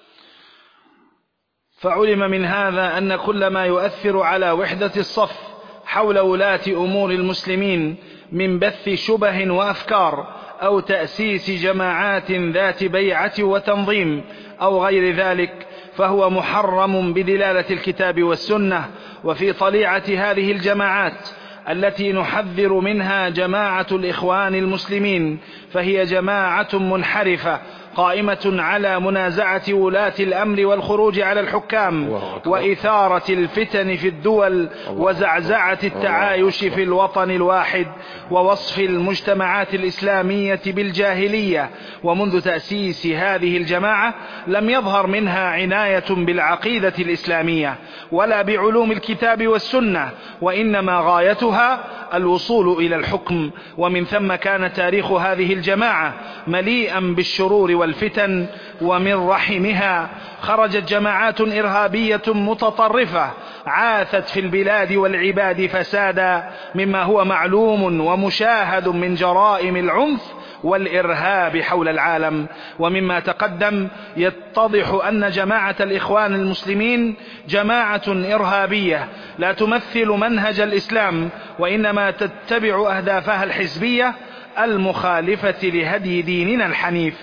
Speaker 2: فعلم من هذا أن كل ما يؤثر على وحدة الصف حول ولاة أمور المسلمين من بث شبه وأفكار أو تأسيس جماعات ذات بيعة وتنظيم أو غير ذلك فهو محرم بدلالة الكتاب والسنة. وفي طليعة هذه الجماعات التي نحذر منها جماعة الإخوان المسلمين فهي جماعة منحرفة قائمة على منازعة ولاة الأمر والخروج على الحكام وإثارة الفتن في الدول وزعزعة التعايش في الوطن الواحد ووصف المجتمعات الإسلامية بالجاهلية. ومنذ تأسيس هذه الجماعة لم يظهر منها عناية بالعقيدة الإسلامية ولا بعلوم الكتاب والسنة، وإنما غايتها الوصول إلى الحكم. ومن ثم كان تاريخ هذه الجماعة مليئا بالشرور والفتن، ومن رحمها خرجت جماعات إرهابية متطرفة عاثت في البلاد والعباد فسادا، مما هو معلوم ومشاهد من جرائم العنف والإرهاب حول العالم. ومما تقدم يتضح أن جماعة الإخوان المسلمين جماعة إرهابية لا تمثل منهج الإسلام، وإنما تتبع أهدافها الحزبية المخالفة لهدي ديننا الحنيف،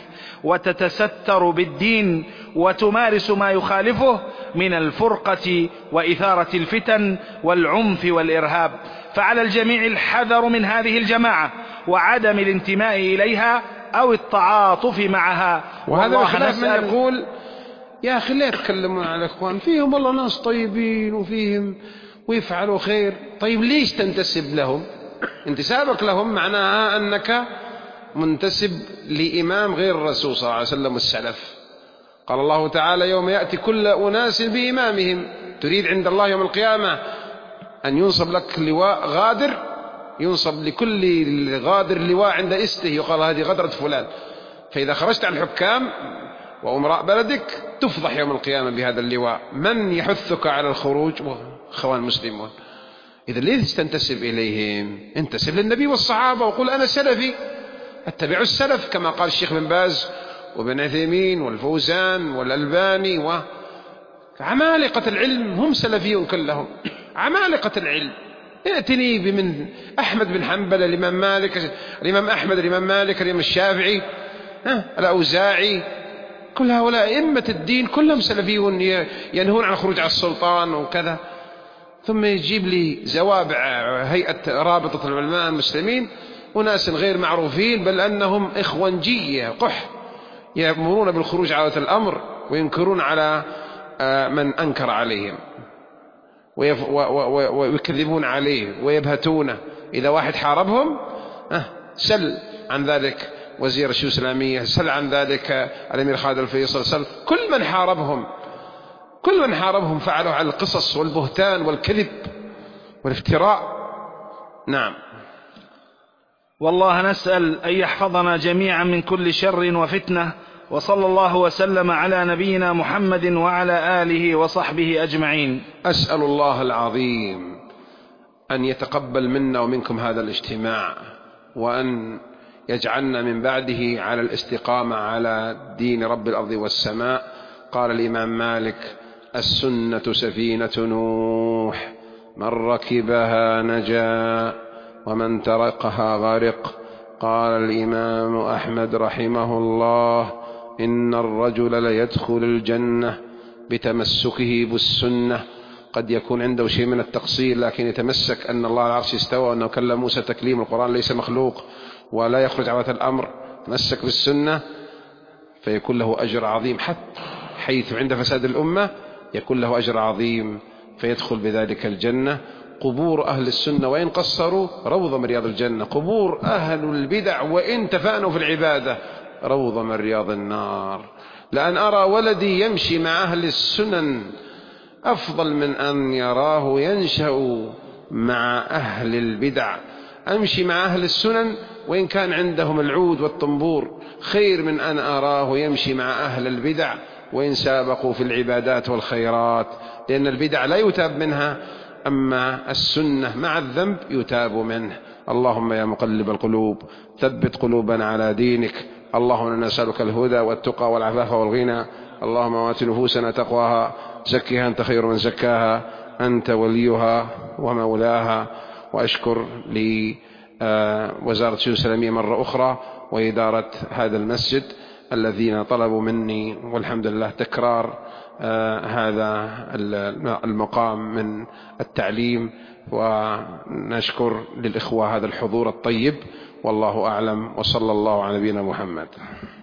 Speaker 2: وتتستر بالدين وتمارس ما يخالفه من الفرقة وإثارة الفتن والعنف والإرهاب. فعلى الجميع الحذر من هذه الجماعة وعدم الانتماء إليها أو التعاطف معها.
Speaker 1: وهذا بخلاف من يقول يا أخي لا يتكلمون على الإخوان، فيهم والله ناس طيبين وفيهم ويفعلوا خير. طيب ليش تنتسب لهم؟ انتسابك لهم معناها أنك منتسب لإمام غير الرسول صلى الله عليه وسلم والسلف. قال الله تعالى: يوم يأتي كل أناس بإمامهم. تريد عند الله يوم القيامة أن ينصب لك لواء غادر، ينصب لكل غادر لواء عند استه، يقال هذه غدرة فلان. فإذا خرجت عن الحكام وأمراء بلدك تفضح يوم القيامة بهذا اللواء. من يحثك على الخروج؟ أخوان المسلمون. إذا ليش تنتسب إليهم؟ انتسب للنبي والصحابة وقل أنا سلفي، اتبع السلف كما قال الشيخ بن باز وابن عثيمين والفوزان والألباني وعمالقة العلم، هم سلفيون كلهم عمالقة العلم. يأتني بمن أحمد بن حنبل، الإمام مالك، الإمام أحمد، الإمام مالك، الإمام الشافعي، الأوزاعي، كل هؤلاء أئمة الدين كلهم سلفيون ينهون عن الخروج على السلطان وكذا. ثم يجيب لي زوابع هيئة رابطة العلماء المسلمين وناس غير معروفين، بل أنهم إخوانجية قح يأمرون بالخروج على الأمر وينكرون على من أنكر عليهم ويكذبون عليه ويبهتونه. إذا واحد حاربهم سل عن ذلك وزير الشؤون الإسلامية، سل عن ذلك الأمير خالد الفيصل، سل كل من حاربهم، كل من حاربهم فعلوا على القصص والبهتان والكذب والافتراء. نعم.
Speaker 2: والله نسأل أن يحفظنا جميعا من كل شر وفتنة، وصلى الله وسلم على نبينا محمد وعلى آله وصحبه أجمعين.
Speaker 1: أسأل الله العظيم أن يتقبل منا ومنكم هذا الاجتماع، وأن يجعلنا من بعده على الاستقامة على دين رب الأرض والسماء. قال الإمام مالك: السنة سفينة نوح، من ركبها نجا ومن تركها غرق. قال الإمام أحمد رحمه الله: إن الرجل ليدخل الجنة بتمسكه بالسنة. قد يكون عنده شيء من التقصير، لكن يتمسك أن الله على العرش استوى وأنه كلم موسى تكليم، القرآن ليس مخلوق ولا يخرج عن الأمر، تمسك بالسنة فيكون له أجر عظيم، حتى حيث عند فساد الأمة يكون له أجر عظيم فيدخل بذلك الجنة. قبور أهل السنة وإن قصروا روضة من رياض الجنة، قبور أهل البدع وإن تفانوا في العبادة روضة من رياض النار. لأن أرى ولدي يمشي مع أهل السنن أفضل من أن يراه ينشأ مع أهل البدع. أمشي مع أهل السنن وإن كان عندهم العود والطنبور خير من أن أراه يمشي مع أهل البدع وإن سابقوا في العبادات والخيرات، لأن البدع لا يتاب منها، أما السنة مع الذنب يتاب منه. اللهم يا مقلب القلوب ثبت قلوبنا على دينك. اللهم نسألك الهدى والتقى والعفاف والغنى. اللهم آت نفوسنا تقواها، زكها أنت خير من زكاها، أنت وليها ومولاها. وأشكر لوزارة الشؤون الإسلامية مرة أخرى وإدارة هذا المسجد الذين طلبوا مني، والحمد لله تكرار هذا المقام من التعليم. ونشكر للإخوة هذا الحضور الطيب، والله أعلم، وصلى الله على نبينا محمد.